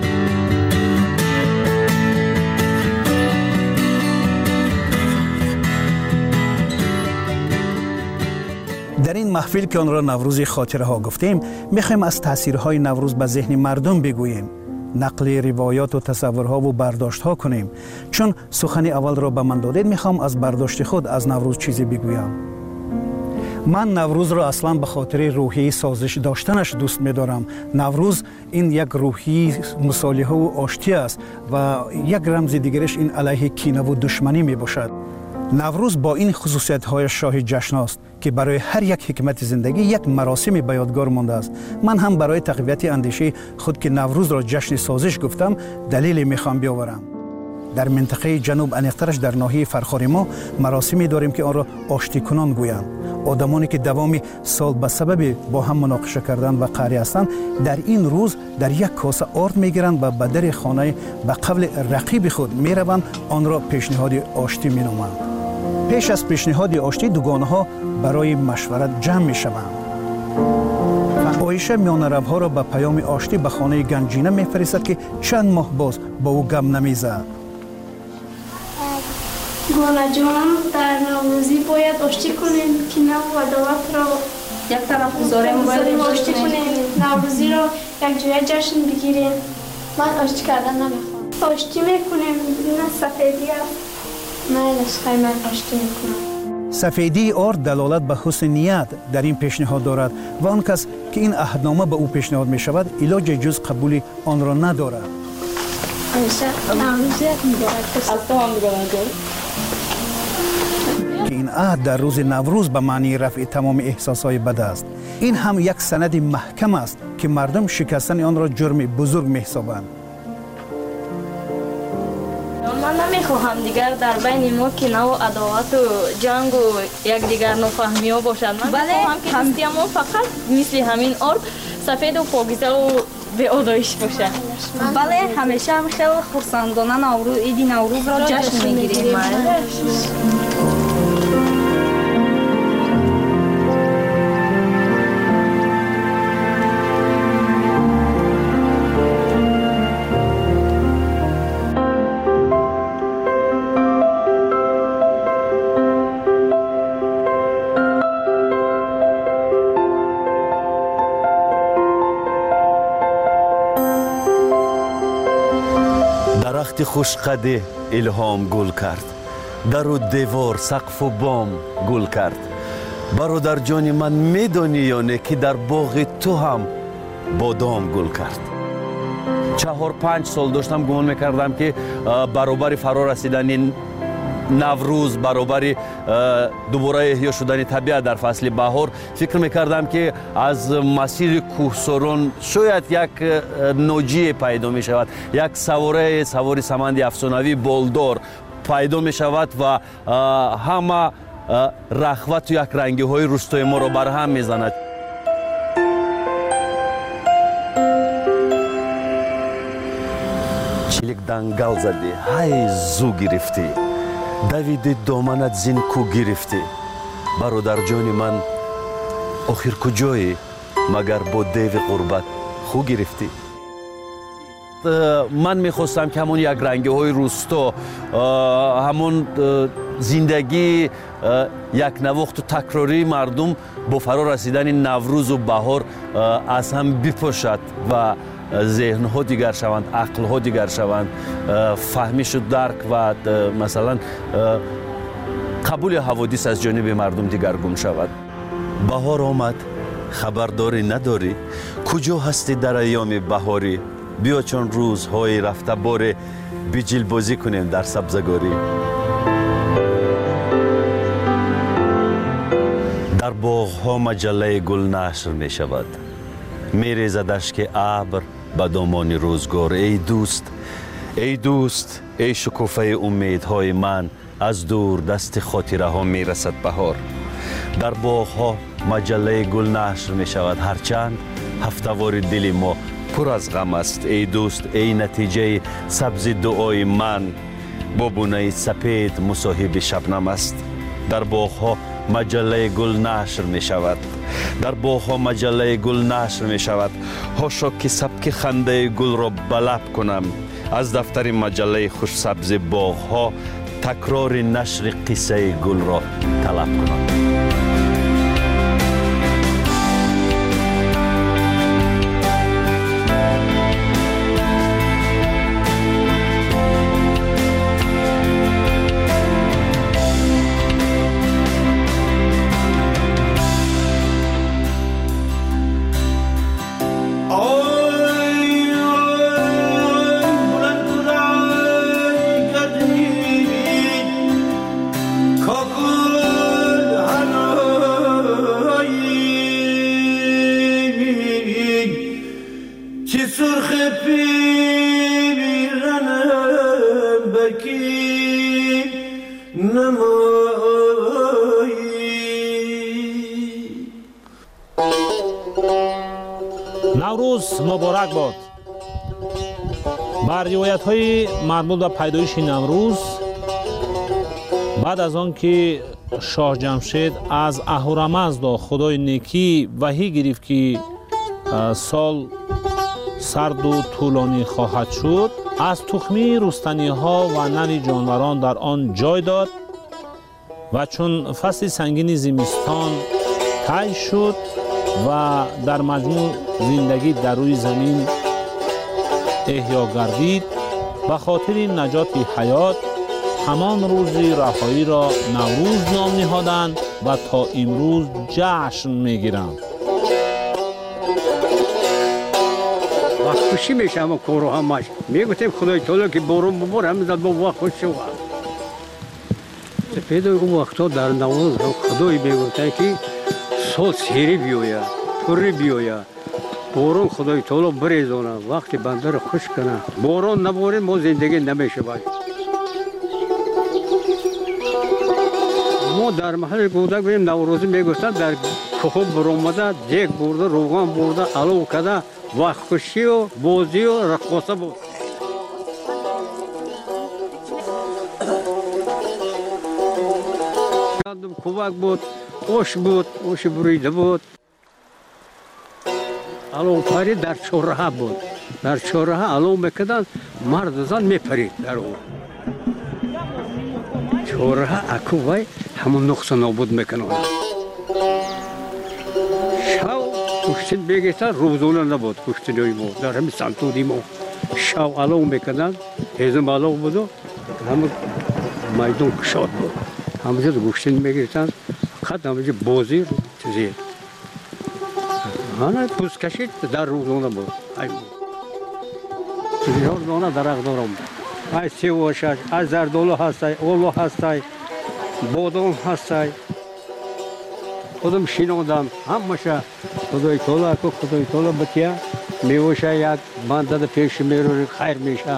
E: در این محفل که آن را نوروز خاطره ها گفتیم میخوایم از تاثیرهای نوروز به ذهن مردم بگوییم، نقل روایات و تصورها و برداشت ها کنیم. چون سخن اول را به من دادید میخوام از برداشت خود از نوروز چیزی بگویم. من نوروز را اصلا به خاطر روحی سازش داشتنش دوست می‌دارم. نوروز این یک روحی مصالحه و آشتی است و یک رمز دیگرش این علیه کینه و دشمنی میباشد. نوروز با این خصوصیت‌های شاه جشن است که برای هر یک حکمت زندگی یک مراسم به یادگار مانده است. من هم برای تقویت اندیشه خود که نوروز را جشن سازش گفتم دلیلی میخوام بیاورم. در منطقه جنوب انیق‌ترش در ناحیه فرخار ما مراسمی داریم که آن را آشتی کنان گویند. آدمانی که دوام سال به سبب با هم مناقشه کردن و قهری هستند در این روز در یک کاسه آرد میگیرند و به در خانه به قبل رقیب خود میروند آن را پیشنهاد آشتی مینامند. پیش از پیشنهاد آشتی دوگانه ها برای مشورت جمع می شوند. عایشه میان ربها را به پیام آشتی به خانه گنجینه می فرستد که چند ماه باز با او گم نمیزد.
V: گونه جانم در نوروزی باید آشتی کنیم که نو و دعوت را یک طرف بذاریم آشتی کنیم. نوروزی را یک جای جشن بگیریم. من آشتی کردن نمیخوام. آشتی میکنیم نه سفیدی است. من آشتی میکنم.
E: سفیدی آرد دلالت به حسن نیت در این پیشنهاد دارد و آن کس که این عهدنامه به او پیشنهاد می شود علاج جز قبول آن را ندارد. که این عهد در روز نوروز به معنی رفع تمام احساسهای بد است. این هم یک سند محکم است که مردم شکستن آن را جرم بزرگ می حسابند.
F: من نمیخواهم دیگر در بین ما که نوع عداوت و جنگ و یک دیگر نفهمی ها باشد. من میخواهم که دوستی ما فقط مثل همین آرد سفید و پاکیزه و به آدایش باشد. بله همیشه هم خیلی خرسندانه عید نوروز را جشن میگیریم.
W: درخت خوشقده الهام گل کرد، در و دیوار سقف و بام گل کرد. برادر جان من میدانی یا نه که در باغ تو هم بادام گل کرد. 4-5 سال داشتم گمان میکردم که برابر فرا رسیدن نوروز، برابر دوباره احیا شدن طبیعت در فصل بهار، فکر میکردم که از مسیر کوهساران شاید یک نوجی پیدا می شود، یک سواری سمند افسانوی بالدار پیدا می شود و همه رخوت و یک رنگی های روستای ما را برهم می زند. چلیک دنگل زدی، های زو گرفتی، دوید دامنت زین کو گرفتی. برادر جان من آخر کجایی مگر با دیو قربت خو گرفتی؟ من میخواستم که همون یک رنگی های روستا، همون زندگی یک نواخت و تکراری مردم با فرا رسیدن نوروز و بهار از هم بپاشد و ذهن ها دیگر شوند، عقل ها دیگر شوند، فهمیش و درک و مثلا قبول حوادث از جانب مردم دیگرگون شود. بهار آمد، خبرداری نداری؟ کجا هستی در ایام بهاری؟ بیا چون روزهای رفته باره بیجل بازی کنیم در سبزگاری. در باغ‌ها مجله گل نشر می شود، می ریزد اشک ابر به دامان روزگار. ای دوست، ای دوست، ای شکوفه امیدهای من، از دور دست خاطره ها می رسد بهار. در باغ‌ها مجله گل نشر می شود، هرچند هفته‌وار دل ما پر از غم است. ای دوست، ای نتیجه سبز دعای من، با بونه سپید مصاحب شبنم است. در باغ‌ها مجله گل نشر می شود، در باغ‌ها مجله گل نشر می شود. هاشا که سبک خنده گل را بلب کنم، از دفتر مجله خوش سبز باغ‌ها تکرار نشر قصه گل را طلب کنم.
N: نوروز مبارک باد. بر روایت‌های مربوط به پیدایش نوروز، بعد از آن که شاه جمشید از اهورامزد خدای نیکی وحی گرفت که سال سرد و طولانی خواهد شد، از تخمی رستنی‌ها و نر جانوران در آن جای داد و چون فصل سنگین زمستان طی شد و در مجموع زندگی در روی زمین احیا گردید، به خاطر نجات حیات همان روز رهایی را نوروز نام نهادند و تا امروز جشن میگیرند.
G: وقت خوشی میشه اما کارو همش میگفتیم خدای تعالی که بارون ببار همینقدر با وقت خوش شد. پیدا اون وقتا در نوروز خدای میگفتن که سال سیری بیاید، پری بیاید، بارون خدای تعالی بریزونه، وقتی بنده رو خوش کنه. بارون نباره ما زندگی نمیشه باید. ما در محل گودک بریم نوروزی میگفتن در کوه برآمده دیگ برده، روغن برده، علو کده، وقت خوشی و بازی و رقصه بود. کوبک بود، اوش بود، اوش بریده بود. علو پری در چهارراه بود. در چهارراه علو میکردن، مرد و زن میپرید در اون. چهارراه اکوبای همون نقص نابود میکنن. شاو کشتن بگیرن روزانه نبود کشتنی ما در همین سنتودی ما. شاو علو میکردن، هزم علو بود و همون میدان کشاد بود. همونجا گوشتن میگیرن، خط همونجا بازی چیزی. هنر پوست کشید در روزانه بود. ای بود. چیزها دانه درخت دارم. ای سیوشش، ای زردالو هستی، اولو هستی، بادام هستی. خودم شینودم، همشه خدای تعالی که خدای تعالی بتیا میوشه یک بنده پیش میروی خیر میشه.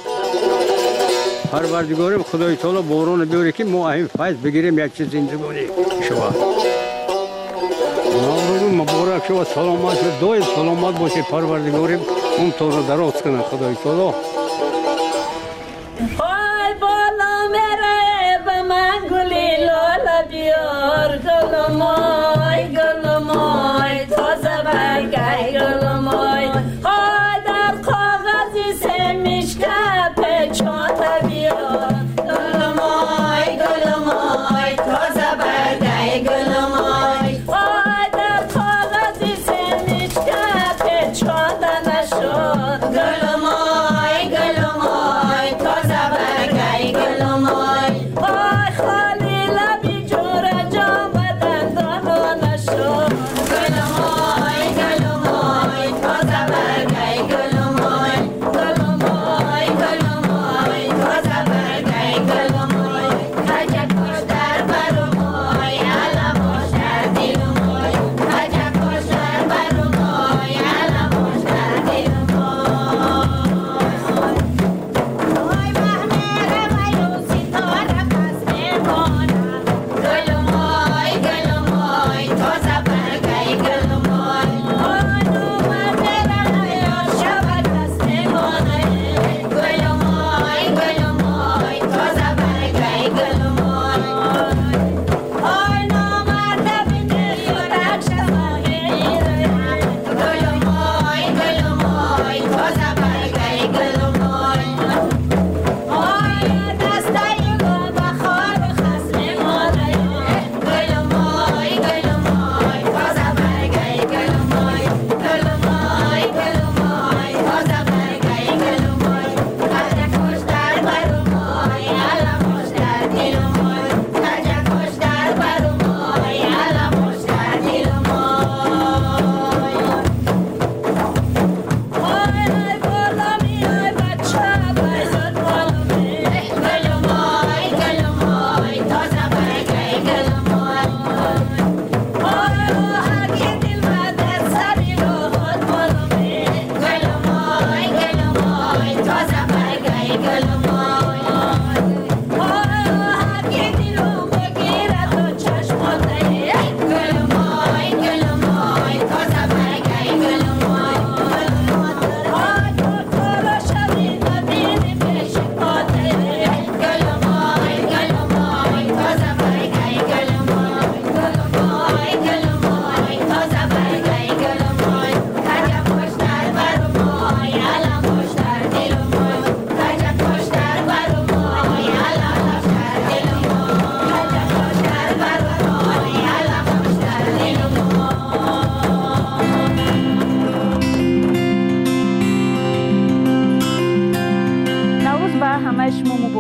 G: پروردگارم خدای تعالی بارون بیاره که ما این فیض بگیریم یک چیز زندگانی شود. نوروز مبارک شود، سلامت شد، دوی سلامت باشه. پروردگارم اون تو رو دراز کنه خدای تعالی.
S: وای بالا میره به من گلی لاله بیار، گلمای گلمای تازه برگای گلمای. های در کاغذی سه میشکه پیچات بیار، گلمای گلمای تازه برگای گلمای. های در کاغذی سه میشکه پیچات نشد، گلمای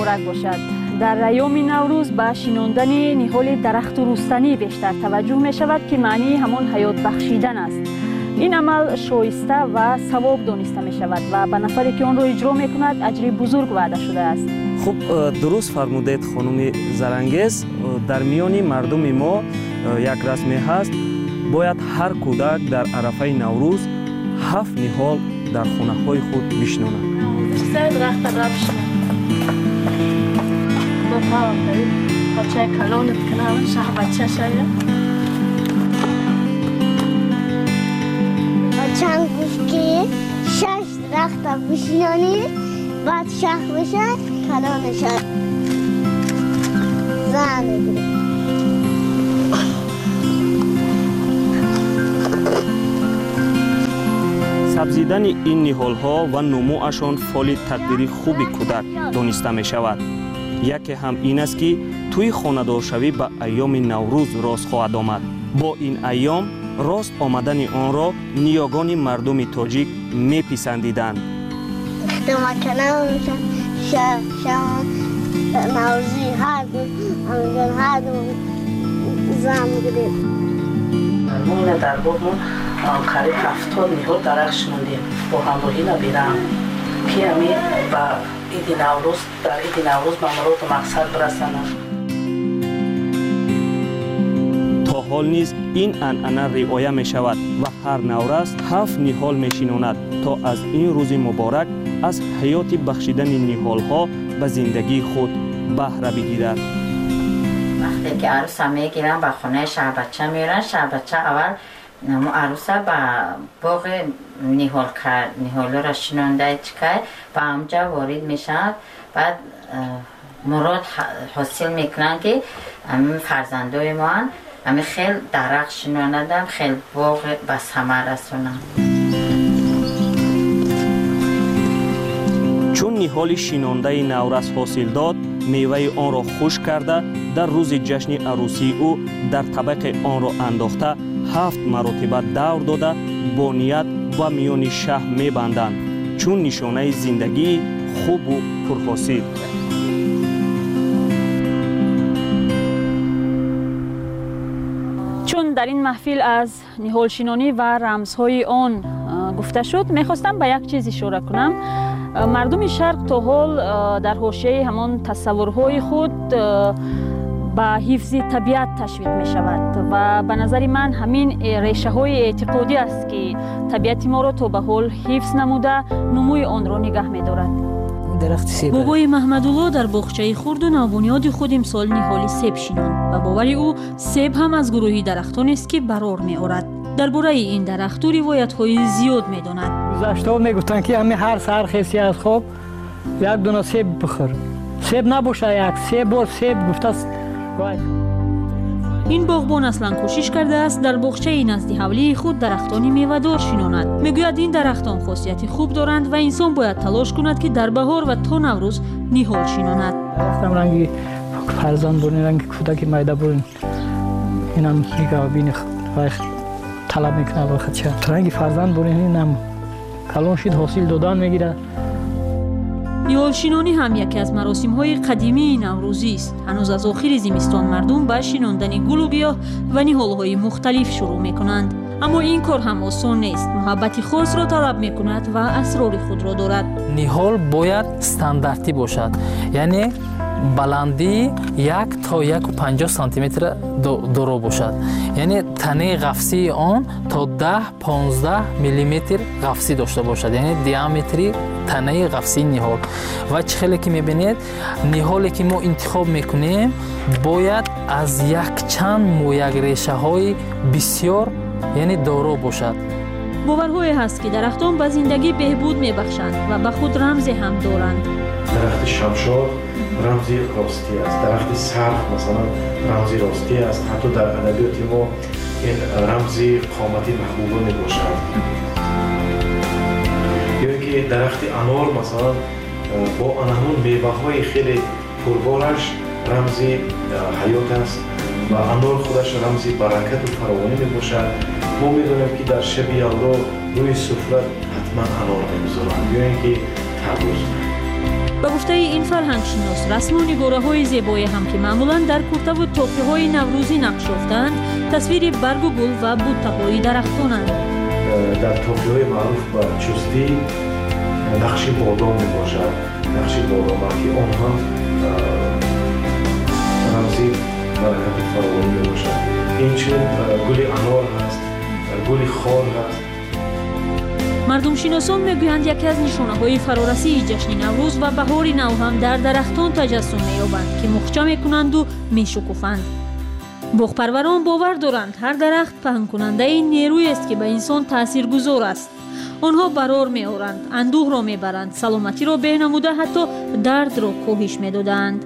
K: مبارک باشد. در ایام نوروز به شناندن نهال درخت رستنی بیشتر توجه می شود که معنی همان حیات بخشیدن است. این عمل شایسته و ثواب دانسته می شود و به نفری که آن را اجرا می کند اجر بزرگ وعده شده است.
H: خب درست فرمودید خانم زرنگیز. در میان مردم ما یک رسمی هست، باید هر کودک در عرفه نوروز 7 نهال در خانه های خود بشناند.
F: درخت رفت بابا بچه کلانت کنم شه بچه شاید
U: چند گوش که 6 درخت بشنانی بعد شخ بشه کلان شد زن بگیره.
H: سبزیدن این نهال ها و نموشان فعال تدبیری خوبی کودک دانسته می شود. یکی هم این است که توی خانه‌دارشوی به ایام نوروز راست خواهد آمد. با این ایام راست آمدن آن را نیاگان مردم تاجیک می پسندیدند.
U: اختماکنه شام نوروزی هر دو زن بگیرید.
I: ما در بودمون قریب 70 نهال درخت شنوندیم با همراهی نبیرم که همی با عید نوروز در عید نوروز به مراد و مقصد برسانم.
H: تا حال نیز این عنعنه رعایت می شود و هر نوروز 7 نهال می شناند تا از این روز مبارک از حیات بخشیدن نهال ها به زندگی خود بهره بگیرد.
L: وقتی که عروس می گیرن به خونه شهربچه میرن، شهربچه اول عروسه به باغ نهال را شنونده چکه به همجا وارد میشن. بعد مراد حاصل میکنن که همین فرزندای ما همین خیلی درخت شنوندن، خیلی باغ به ثمر رسونن.
H: چون نهال شنانده نوروز حاصل داد، میوه آن را خشک کرده در روز جشن عروسی او در طبق آن را انداخته 7 مرتبه دور داده با نیت و میان شهر میبندند چون نشانه زندگی خوب و پرحاصل.
K: چون در این محفل از نهال شنانی و رمزهای آن گفته شد، میخواستم به یک چیز اشاره کنم. مردم شرق تا حال در حاشیه همان تصورهای خود به حفظ طبیعت تشویق می شود و به نظر من همین ریشه های اعتقادی است که طبیعت ما را تا به حال حفظ نموده نموی آن را نگه می دارد. بابای محمدالله در باغچه خرد و نوبنیاد خود امسال نهال سیب شناند و باور او سیب هم از گروهی درختان است که برار می آورد. درباره این درخت روایت های زیاد می داند.
X: گذشته می گفتن که همین هر سحر خیسی از خواب یک دونه سیب بخور. سیب نباشه یک سیب بار سیب گفته است.
K: این باغبان اصلا کوشش کرده است در باغچه نزد حولی خود درختانی میوه‌دار شناند. میگوید این درختان خاصیت خوب دارند و انسان باید تلاش کند که در بهار و تا نوروز نهال شناند.
X: درختم رنگی فرزند برین رنگی کودک میده برین اینم میگه بین طلب میکنه وقت چه رنگی فرزند برین اینم کلان شید حاصل دادن میگیره.
K: نهال شنانی هم یکی از مراسم‌های قدیمی نوروزی است. هنوز از آخر زمستان مردم به شناندن گل و گیاه و نهال‌های مختلف شروع می‌کنند. اما این کار هم آسان نیست. محبت خاص را طلب می‌کند و اسرار خود را دارد.
Y: نهال باید استانداردی باشد. یعنی بلندی 1 تا 1.50 سانتی متر دورا باشد. یعنی تنه قفسی آن تا 10-15 میلیمتر قفسی داشته باشد. یعنی دیامتری تنه قفسی نهال. و چخیلی که میبینید نهالی که ما انتخاب میکنیم باید از یک چند مویگ ریشه های بسیار یعنی دورا باشد.
K: باورهایی هست که درختان به زندگی بهبود میبخشند و به خود رمزی هم دارند.
Z: درخت شمشاد رمزی راستی است، درخت سرخ مثلا رمزی راستی است. حتی در ادبیات ما این رمزی قامتی محبوبه می باشد. یا اینکه درخت انار مثلا با همون میوه های خیلی پربارش رمزی حیات است و انار خودش رمزی برکت و فراوانی می باشد. ما می دانیم که در شب یلدا روی سفره حتما انار می گذارند یا اینکه تربوز.
K: به گفته این فرهنگشناس، رسم و نگاره‌های زیبایی هم که معمولاً در کرته و طوفی‌های نوروزی نقش یافتند، تصویر برگ و گل و بوته‌های درختانند.
Z: در طوفی‌های معروف به چستی نقش بادام میباشد، نقش بادام که آن هم رمزی برکت فراوانی میباشد. اینچون گل انار هست، گل خار هست.
K: مردم شناسان میگویند یکی از نشانه‌های فرارسی جشن نوروز و بهار نو هم در درختان تجسم می‌یابند که مخچه می‌کنند و می‌شکوفند. باغپروران باور دارند هر درخت پهن کننده نیرویی است که به انسان تاثیرگذار است. آنها برار می‌آورند، اندوه را می‌برند، سلامتی را بهنموده حتی درد را کاهش می‌دادند.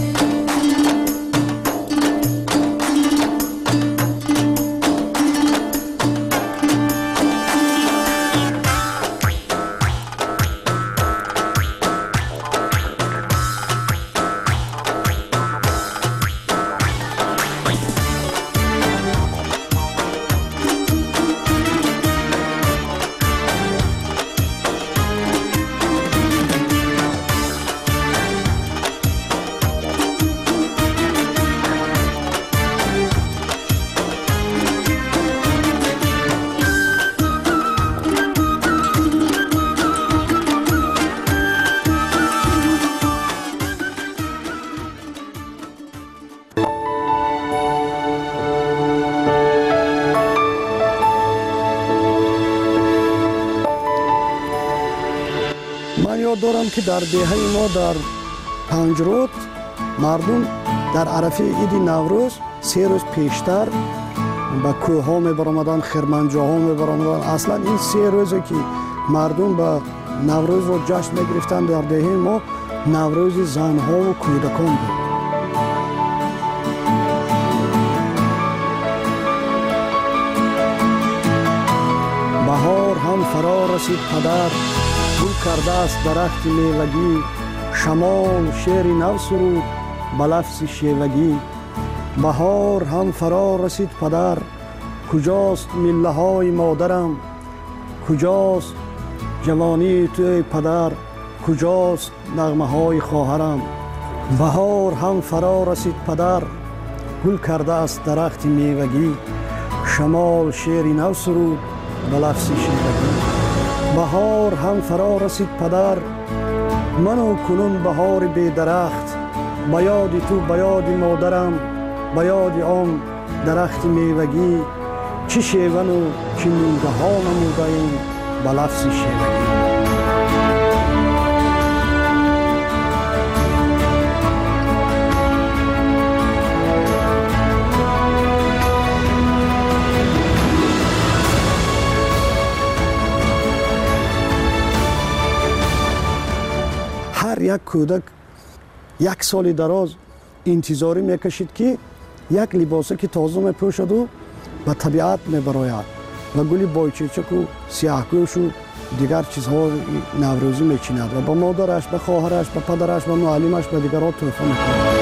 A: دارم که در دهه ما در پنجرود مردم در عرفه عید نوروز 3 روز پیشتر به کوه ها می برآمدند، خرمنجه ها می برآمدند. اصلا این 3 روزی که مردم به نوروز رو جشن می گرفتند در دهه ما نوروز زن ها و کودکان بود. بهار هم فرا رسید پدر، گل کرده است درخت میوگی، شمال شعری نو سرود به لفظ شیوگی. بهار هم فرا رسید پدر، کجاست میله های مادرم، کجاست جوانی توی پدر، کجاست نغمه های خواهرم. بهار هم فرا رسید پدر، گل کرده است درخت میوگی، شمال شعری نو سرود به لفظ شیوگی. بهار هم فرا رسید پدر، منو کنون بهار بی درخت، به یاد تو به یاد مادرم، به یاد آن درخت میوگی. چه شیون و چه نوده ها نموده ایم به لفظ شیوگی. یک کودک 1 سال دراز انتظاری میکشید که یک لباسه که تازه میپوشد و به طبیعت میبراید و گلی بایچیچک و سیاهگوش و دیگر چیزها نوروزی میچیند و به مادرش، به خواهرش، به پدرش، به معلمش، به دیگرها تحفه میکند.